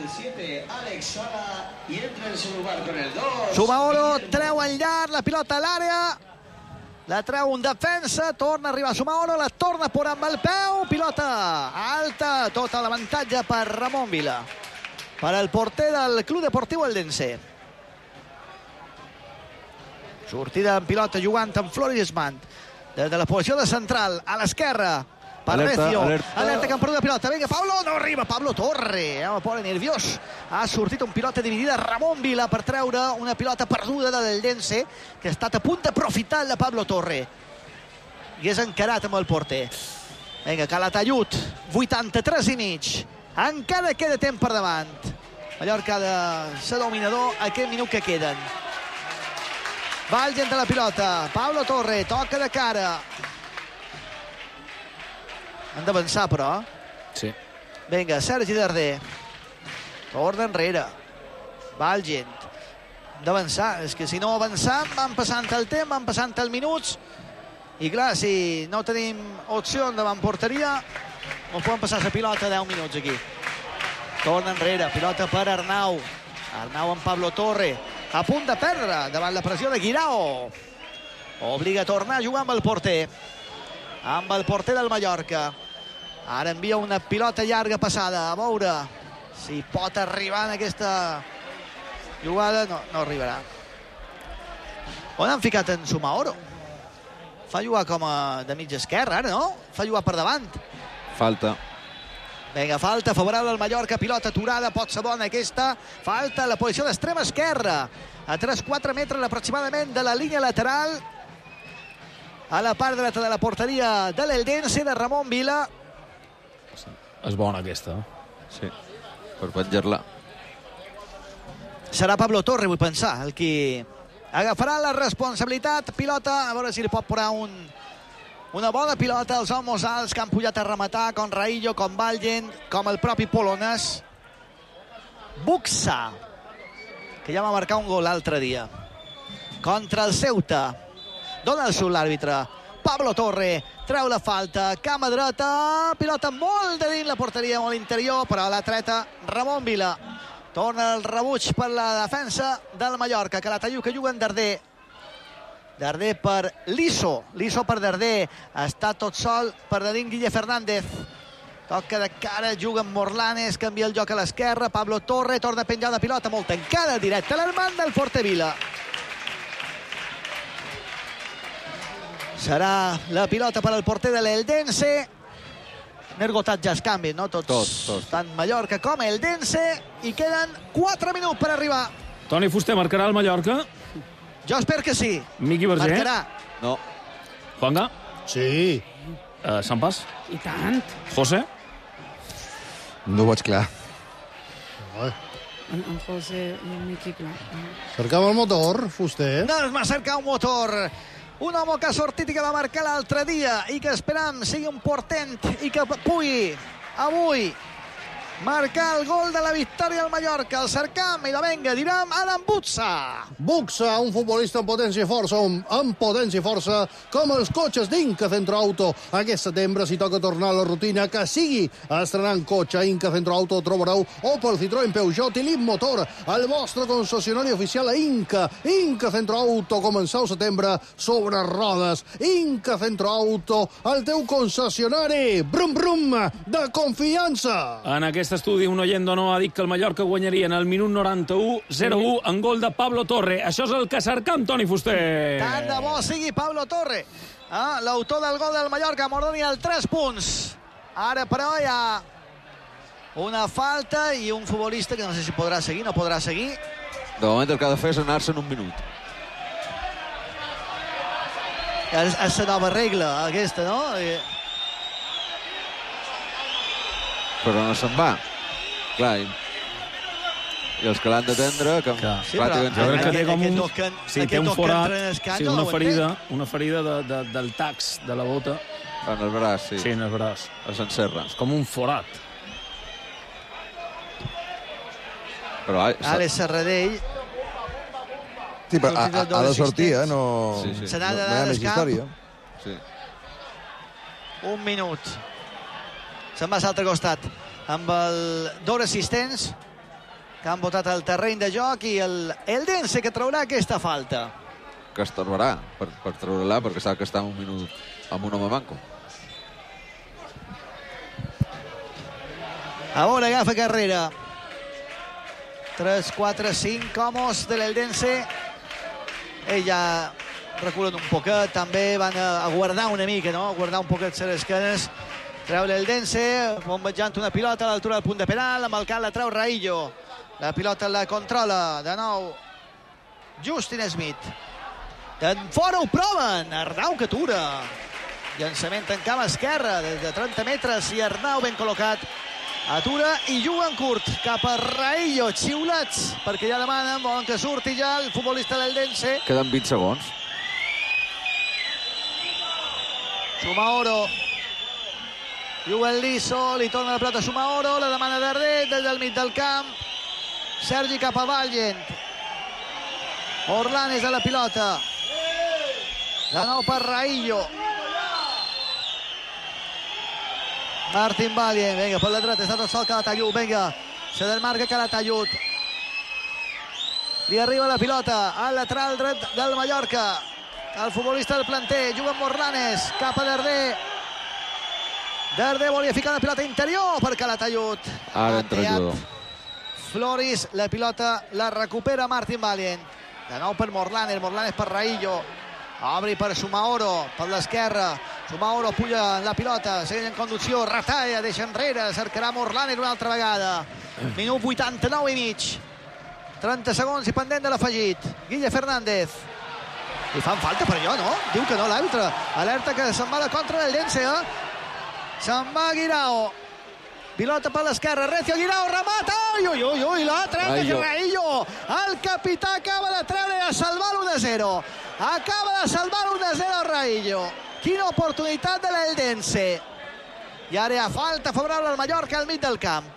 Sumaoro treu en llarg la pilota a l'àrea. La treu un defensa, torna a arribar Sumaoro, la torna a posar amb el peu. Pilota alta, tot l'avantatge per Ramon Vila. Per al porter del Club Deportiu Eldense. Sortida en pilota jugant amb Florismant. Des de la posició de central, a l'esquerra, per Recio. Alerta, alerta que han perdut la pilota. Vinga, Pablo, no arriba, Pablo Torre. Eh, pobre nerviós. Ha sortit un pilota dividida Ramon Vila per treure una pilota perduda de l'Eldense, que ha estat a punt d'aprofitar de Pablo Torre. I és encarat amb el porter. Vinga, Calatayud, vuitanta-tres i mig. Encara queda temps per davant. Mallorca ha de ser dominador aquest minut que queden. Valgen de la pilota. Pablo Torre, toca de cara. Han d'avançar, però. Sí. Vinga, Sergi Darder. Torna enrere. Valgen. Han d'avançar. És que si no avancem, van passant el temps, van passant els minuts. I clar, si no tenim opció davant porteria, no poden passar la pilota deu minuts aquí. Torna enrere. Pilota per Arnau. Arnau amb Pablo Torre. A punt de perdre davant la pressió de Guirao. Obliga a tornar a jugar amb el porter. Amb el porter del Mallorca. Ara envia una pilota llarga passada. A veure si pot arribar en aquesta jugada. No, no arribarà. On han ficat en Sumaoro? Fa jugar com a de mitja esquerra, ara, no? Fa jugar per davant. Falta. Vinga, falta favorable al Mallorca, pilota aturada, pot ser bona aquesta. Falta a la posició d'extrema esquerra, a tres quatre metres aproximadament de la línia lateral, a la part dreta de la porteria de l'Eldense, de Ramon Vila. És bona aquesta. Sí, per penjar-la. Serà Pablo Torre, vull pensar, el qui agafarà la responsabilitat. Pilota, a veure si li pot posar un... Una bona pilota als homes alts que han pujat a rematar, com Raillo, com Valgen, com el propi polonès. Buxa, que ja va marcar un gol l'altre dia. Contra el Ceuta. Dona el sud l'àrbitre. Pablo Torre treu la falta. Cama dreta. Pilota molt de dins la porteria, molt interior, però la treta Ramon Vila. Torna el rebuig per la defensa del Mallorca. Calatayud que juga en Darder. Darder per Liso. Liso per Darder. Està tot sol per Dadín Guille Fernández. Toca de cara, juga amb Morlanes, canvia el joc a l'esquerra. Pablo Torre torna a penjar una pilota molt tancada, directa a l'Armand del Forte Vila. Serà la pilota per al porter de l'Eldense. N'he esgotat ja els canvis, no? Tots, tots, tots. Tant Mallorca com Eldense. I queden quatre minuts per arribar. Toni Fuster marcarà el Mallorca? Jo espero que sí. Miqui Verger? Marcarà. No. Juanga? Sí. Uh, Sampas? I tant. José? No ho veig clar. En, en José i en Miqui, clar. Cercava el motor, Fuster. No es va cercar un motor. Un home que ha sortit i que va marcar l'altre dia i que esperam sigui un portent i que pugui avui marcar el gol de la victòria al Mallorca. El cercam i la venga, direm Adam Buxa. Buxa, un futbolista amb potència i força, amb potència i força, com els cotxes d'Inca Centroauto. Aquest setembre, si toca tornar a la rutina, que sigui estrenant cotxe a Inca Centroauto, trobareu Opel, Citroën, Peugeot i Lip Motor, el vostre concessionari oficial a Inca. Inca Centroauto, començar el setembre sobre rodes. Inca Centroauto, el teu concessionari. Brum, brum, de confiança. En aquest estudi, un oient no ha dit que el Mallorca guanyaria en el minut noranta-u zero u en gol de Pablo Torre. Això és el que cercam, Toni Fuster. Tant de bo sigui Pablo Torre, ah, l'autor del gol del Mallorca. Mordoni al tres punts. Ara, però, hi ha una falta i un futbolista que no sé si podrà seguir, no podrà seguir. De moment el que ha de fer és anar-se en un minut. És, és la nova regla, aquesta, no? I... Però no se'n va. Clar, i, i els que l'han d'atendre... Que sí, però jo crec que té com un... Que, sí, té un forat, sí, una ferida, una ferida de, de, del tax de la bota. En el braç, sí. Sí, en el braç. S'encerra. És com un forat. Però... Ai, Àlex Serradell. Sí, però ha, ha de sortir, eh? No, Sí, sí. Se n'ha de no, dar no hi ha més descamp. història. Sí. un minut. Se'n va a l'altre costat amb el dos assistents que han votat al terreny de joc i el Eldense que traurà aquesta falta. Que es torbarà per, per treure-la, perquè sap que està un minut amb un home manco. A veure, agafa carrera. tres, quatre, cinc homes de l'Eldense. Ella reculen un poquet, també van a, a guardar una mica, no? A guardar un poquet les esquenes. Treu l'Eldense, bombejant una pilota a l'altura del punt de penal, amb el cal la treu Raillo. La pilota la controla, de nou, Justin Smith. D'en fora ho proven, Arnau que atura. Llançament en cama esquerra, des de trenta metres, i Arnau ben col·locat. Atura i juga en curt cap a Raillo, xiulats, perquè ja demanen, volen que surti ja el futbolista d'Eldense. Queden vint segons. Sumaoro. Juga el Liso, li torna la pilota a Sumaoro, la demana Darder des del mig del camp. Sergi cap a Valgent. Orlanes a la pilota. De nou per Raillo. Martin Valient, vinga, per la dreta, està tot sol Calatayud, vinga, se desmarca Calatayud. Li arriba la pilota al lateral dret del Mallorca. El futbolista del planter, juga amb Orlanes, cap a Darder. Darder volia ficar la pilota interior per Calatayud. Ara entra el jugador. Floris, la pilota la recupera Martin Valient. De nou per Morlanes, Morlanes per Raillo. Obri per Sumaoro, per l'esquerra. Sumaoro puja la pilota, segueix en conducció, retalla, deixa enrere, cercarà Morlanes una altra vegada. Minut vuitanta-nou i mig. trenta segons i pendent de l'afegit. Guille Fernández. Li fan falta per allò, no? Diu que no l'àrbitre. Alerta que se'n va la contra del Llense, eh? Se'n va Guirao. Pilota per l'esquerra, Recio, Guirao, remata! Ui, ui, ui, ui, l'altre, Raillo. Raillo. El capità acaba de treure i de salvar l'u a zero. Acaba de salvar l'u a zero Raillo. Quina oportunitat de l'Eldense. I ara hi ha falta favorable al Mallorca al mig del camp.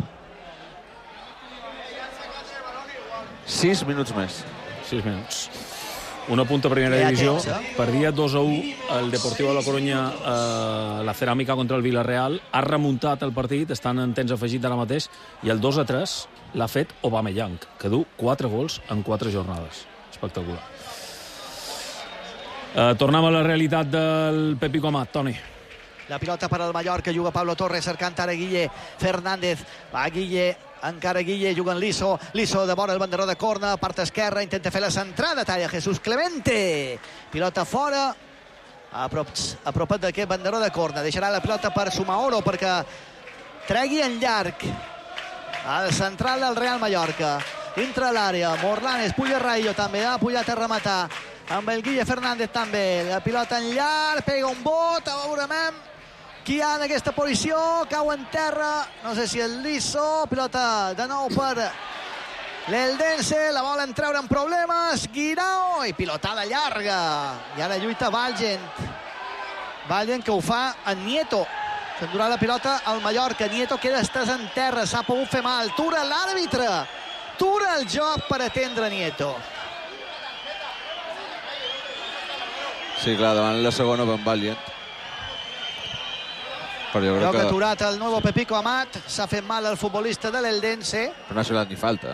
Sis minuts més. Sis minuts. Una punta primera divisió. Perdia dos a u el Deportivo de la Coruña, eh, la Ceràmica contra el Villarreal. Ha remuntat el partit, estan en temps afegit ara mateix, i el dos a tres l'ha fet Aubameyang, que du quatre gols en quatre jornades. Espectacular. Eh, tornem a la realitat del Pepico Amat, Toni. La pilota per al Mallorca, juga Pablo Torres, cercant ara Guille Fernández. Va Guille, encara Guille, juga en Liso. Liso de vora el banderó de corna, part esquerra, intenta fer la centrada, talla Jesús Clemente. Pilota fora, apropat d'aquest banderó de corna. Deixarà la pilota per Sumaoro perquè tregui en llarg al central del Real Mallorca. Entra a l'àrea, Morlanes, puja Raillo també, ha pujat a rematar. Amb el Guille Fernández també, la pilota en llarg, pega un bot, a veure qui hi ha en aquesta posició, cau en terra, no sé si el Liso, pilota de nou per l'Eldense, la volen treure en problemes, Guirao, i pilotada llarga, i ara lluita Valgent, Valgent que ho fa en Nieto, s'endurà la pilota al Mallorca, Nieto queda estès en terra, s'ha pogut fer mal, tura l'àrbitre, tura el joc per atendre Nieto. Sí, clar, davant la segona van Valient. Però jo crec Lloc que... aturat el nuevo Pepico Amat, s'ha fet mal el futbolista de l'Eldense. Però no ha xiulat ni falta.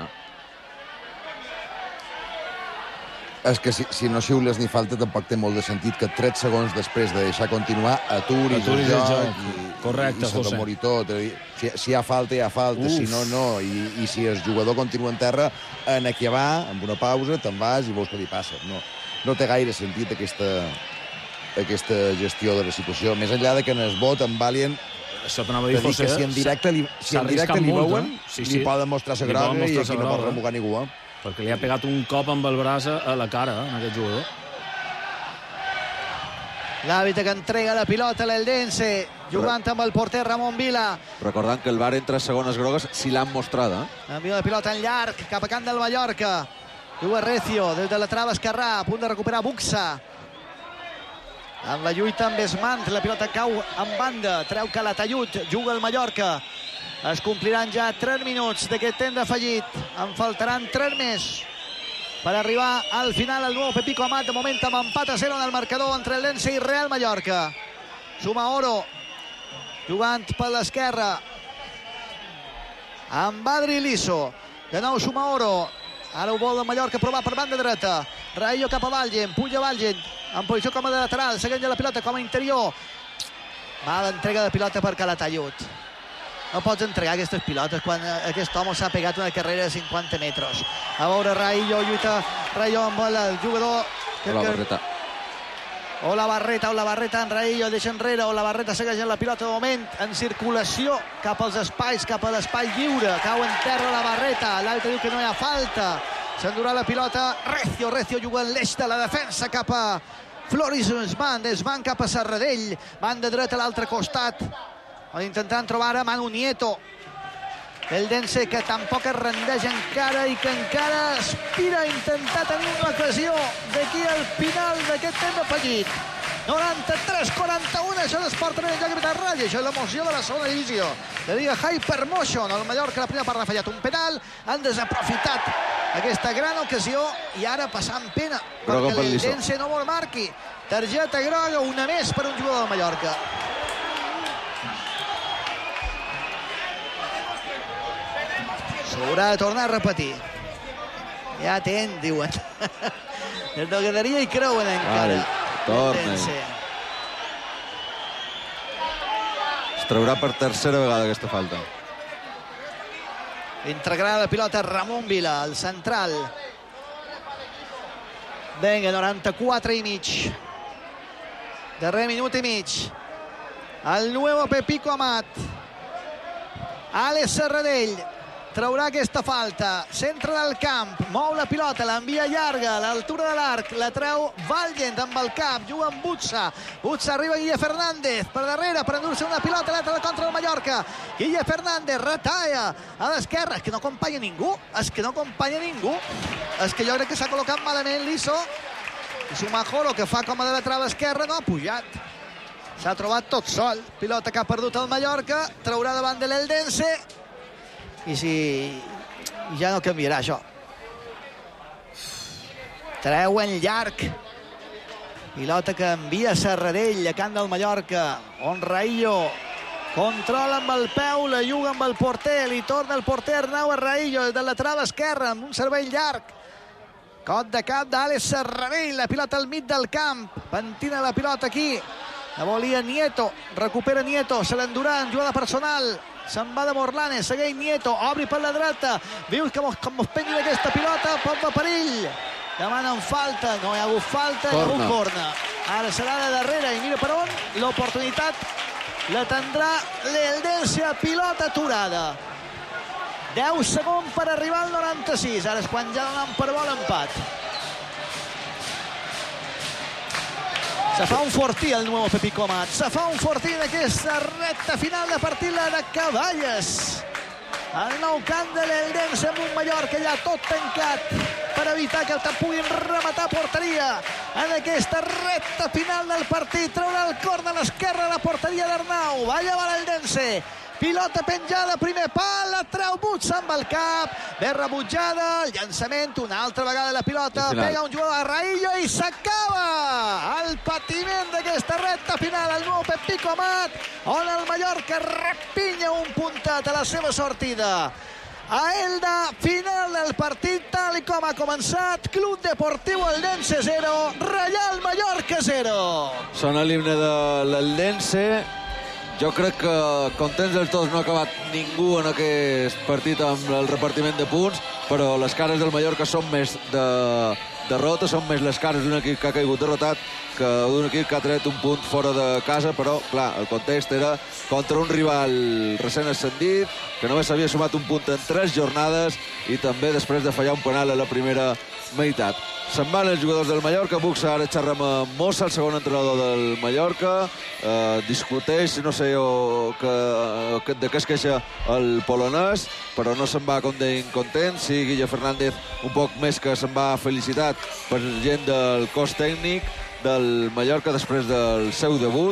És que si, si no xiules ni falta tampoc té molt de sentit que tretze segons després de deixar continuar aturis, aturis el el joc joc. i, Correcte, i se José. demori tot. Si, si hi ha falta, hi ha falta, Uf. si no, no. I, I si el jugador continua en terra, en aquí va, amb una pausa, te'n vas i veus què li passa. No, no té gaire sentit aquesta, aquesta gestió de la situació. Més enllà de que en el vot en Valient, això t'anava a dir, José, que si en directe li, si en s'ha directe li arriscat veuen, molt, eh? Sí, li sí. poden mostrar la Li poden groga i mostrar aquí sa no pot groga. remugar ningú. Eh? perquè li ha pegat un cop amb el braç a a la cara, eh, en aquest jugador. L'àrbitre que entrega la pilota a l'Eldense, jugant amb el porter Ramon Vila. Recordant que el V A R entre segones grogues si l'han mostrada. Envia la pilota en llarg, cap a camp del Mallorca. Juga Recio, des de la trava esquerrà, a punt de recuperar Buxa. En la lluita amb Esmant, la pilota cau en banda, treu Calatayud, juga el Mallorca. Es compliran ja tres minuts d'aquest temps afegit. En faltaran tres més per arribar al final el nou Pepico Amat. De moment amb empat a zero en el marcador entre el Eldense i Real Mallorca. Sumaoro jugant per l'esquerra amb Adri Liso, de nou Sumaoro, ara ho vol el Mallorca provar per banda dreta, Raillo cap a Valgen, puja Valgen en posició com a de lateral, seguint la pilota com a interior, mala entrega de pilota per Calatayud. No pots entregar aquestes pilotes quan aquest home s'ha pegat una carrera de cinquanta metres. A veure, Raillo lluita, Raillo amb el jugador... O la Barreta. O la Barreta, o la Barreta en Raillo, deixa enrere, o la Barreta segueix en la pilota de moment, en circulació cap als espais, cap a l'espai lliure, cau en terra la Barreta, l'altre diu que no hi ha falta, s'endurà la pilota, Recio, Recio juga en l'eix de la defensa cap a Floris Esman, Esman cap a Serradell, banda dreta a l'altre costat, intentant trobar a Manu Nieto, el Dense que tampoc es rendeix encara i que encara aspira a intentar tenir una ocasió d'aquí al final d'aquest temps afegit. noranta-tres quaranta-u, això d'Esport en el joc de ratlla, això és l'emoció de la segona divisió. De dia Hypermotion, el Mallorca la primera part ha fallat un penal, han desaprofitat aquesta gran ocasió i ara passant pena perquè el Dense no vol marqui. Targeta groga, una més per un jugador del Mallorca. S'haurà de tornar a repetir. Ja ten, diuen. Des del Ganaria hi creuen encara. Torna. Es traurà per tercera vegada aquesta falta. Entregarà la pilota Ramon Vila, el central. Vinga, noranta-quatre i mig. Darrer minut i mig. El nuevo Pepico Amat. Àlex Serradell traurà aquesta falta, centre del camp, mou la pilota, l'envia llarga a l'altura de l'arc, la treu Valgen amb el cap, juga amb Butsa, Butsa arriba Guille Fernández per darrere per endur-se una pilota, l'altra contra el Mallorca, Guille Fernández retalla a l'esquerra, és que no acompanya ningú, és que no acompanya ningú, és que jo crec que s'ha col·locat malament l'Iso, i Sumajoro, que fa com a de la trava esquerra, no ha pujat, s'ha trobat tot sol, pilota que ha perdut el Mallorca, traurà davant de l'Eldense, i si ja no canviarà això. Treuen llarg, pilota que envia Serradell a camp del Mallorca, on Raillo controla amb el peu, la juga amb el porter, li torna el porter Arnau a Raillo de la trava esquerra amb un servei llarg, cot de cap d'Àlex Serradell, la pilota al mig del camp, pentina la pilota aquí, la volia Nieto, recupera Nieto, se l'endurà en jugada personal, se'n va de Morlanes, segueix Nieto, obri per la dreta, vius que com es pengi d'aquesta pilota, pot va perill, demanen falta, no hi ha hagut falta, hi ha hagut corna, ara serà de darrere i mira per on, l'oportunitat la tindrà l'Eldense a pilota aturada, deu segons per arribar al noranta-sis, ara és quan ja donen per bo l'empat. Se fa un fortí el nou Pepico Amat, se fa un fortí d'aquesta recta final de partida de Cavalles. El nou camp de l'Eldense amb un Mallorca ja tot tancat per evitar que el puguin rematar porteria en aquesta recta final del partit. Traurà el cor de l'esquerra de la porteria d'Arnau. Va llevar l'Eldense. Pilota penjada, primer pal, la treu Butsa amb el cap, bé rebutjada, el llançament, una altra vegada la pilota, pega un jugador a Raillo i s'acaba el patiment d'aquesta recta final, el nou Pepico Amat, on el Mallorca repinya un puntat a la seva sortida. A Elda, final del partit, tal i com ha començat, Club Deportiu Eldense zero, Reial Mallorca zero. Sona l'himne de l'Eldense. Jo crec que contents del tots no ha acabat ningú en aquest partit amb el repartiment de punts, però les cares del Mallorca són més de derrota, són més les cares d'un equip que ha caigut derrotat que d'un equip que ha tret un punt fora de casa, però clar, el context era contra un rival recent ascendit, que només s'havia sumat un punt en tres jornades i també després de fallar un penal a la primera meitat. Se'n van els jugadors del Mallorca, Buxa ara xerra amb Mossa, el segon entrenador del Mallorca, eh, discuteix, no sé jo, que, que, de què es queixa el polonès, però no se'n va com d'incontent, sí, Guille Fernández un poc més que se'n va felicitat per gent del cos tècnic del Mallorca després del seu debut,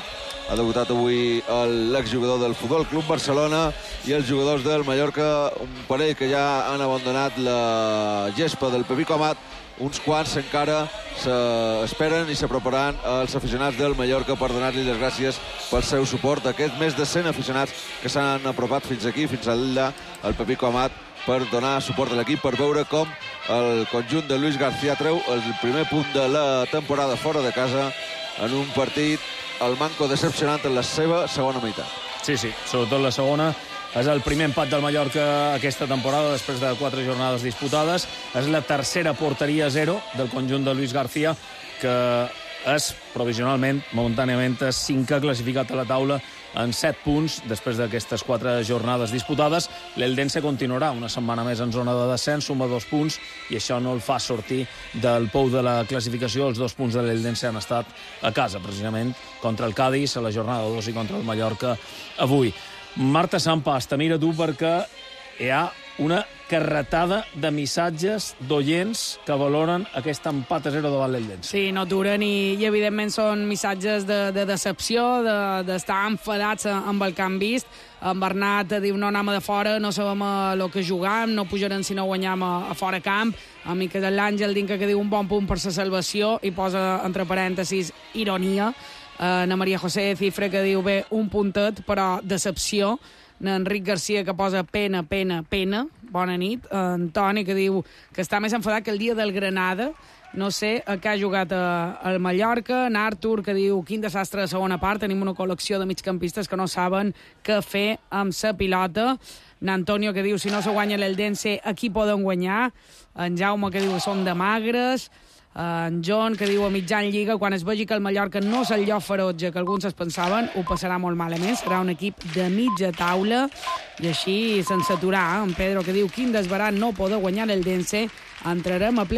Ha debutat avui l'exjugador del Futbol Club Barcelona i els jugadors del Mallorca, un parell que ja han abandonat la gespa del Pepico Amat. Uns quants encara s'esperen i s'aproparan els aficionats del Mallorca per donar-li les gràcies pel seu suport. Aquests més de cent aficionats que s'han apropat fins aquí, fins allà, al Pepico Amat, per donar suport a l'equip, per veure com el conjunt de Luis García treu el primer punt de la temporada fora de casa en un partit al manco decepcionant en la seva segona meitat. Sí, sí, sobretot la segona. És el primer empat del Mallorca aquesta temporada després de quatre jornades disputades. És la tercera porteria a zero del conjunt de Luis García, que és provisionalment, momentàniament, cinquè classificat a la taula en set punts després d'aquestes quatre jornades disputades. L'Eldense continuarà una setmana més en zona de descens, suma dos punts, i això no el fa sortir del pou de la classificació. Els dos punts de l'Eldense han estat a casa, precisament, contra el Cádiz a la jornada dos i contra el Mallorca avui. Marta Sampas, te mira tu perquè hi ha una carretada de missatges d'oients que valoren aquest empat a zero davant l'Eldense. Sí, no duren i, i evidentment són missatges de, de decepció, d'estar de, enfadats amb el que han vist. En Bernat diu no anem de fora, no sabem el que jugam, no pujarem si no guanyam a, a fora camp. A mi que és l'Àngel Dinca que diu un bon punt per la salvació i posa entre parèntesis ironia. Ana Maria José Cifre que diu bé, un puntet, però decepció. Enric Garcia que posa pena, pena, pena. Bona nit. Antoni que diu que està més enfadat que el dia del Granada. No sé a què ha jugat al Mallorca. En Artur que diu quin desastre de segona part. Tenim una col·lecció de migcampistes que no saben què fer amb sa pilota. En Antonio que diu si no se guanya l'Eldense aquí poden guanyar. En Jaume que diu són de magres. En John, que diu a mitjan lliga, quan es vegi que el Mallorca no és el lloc ferotge que alguns es pensaven, ho passarà molt malament. Serà un equip de mitja taula i així sense aturar. En Pedro, que diu quin desbarat no poder guanyar l'Eldense. Entrarem a ple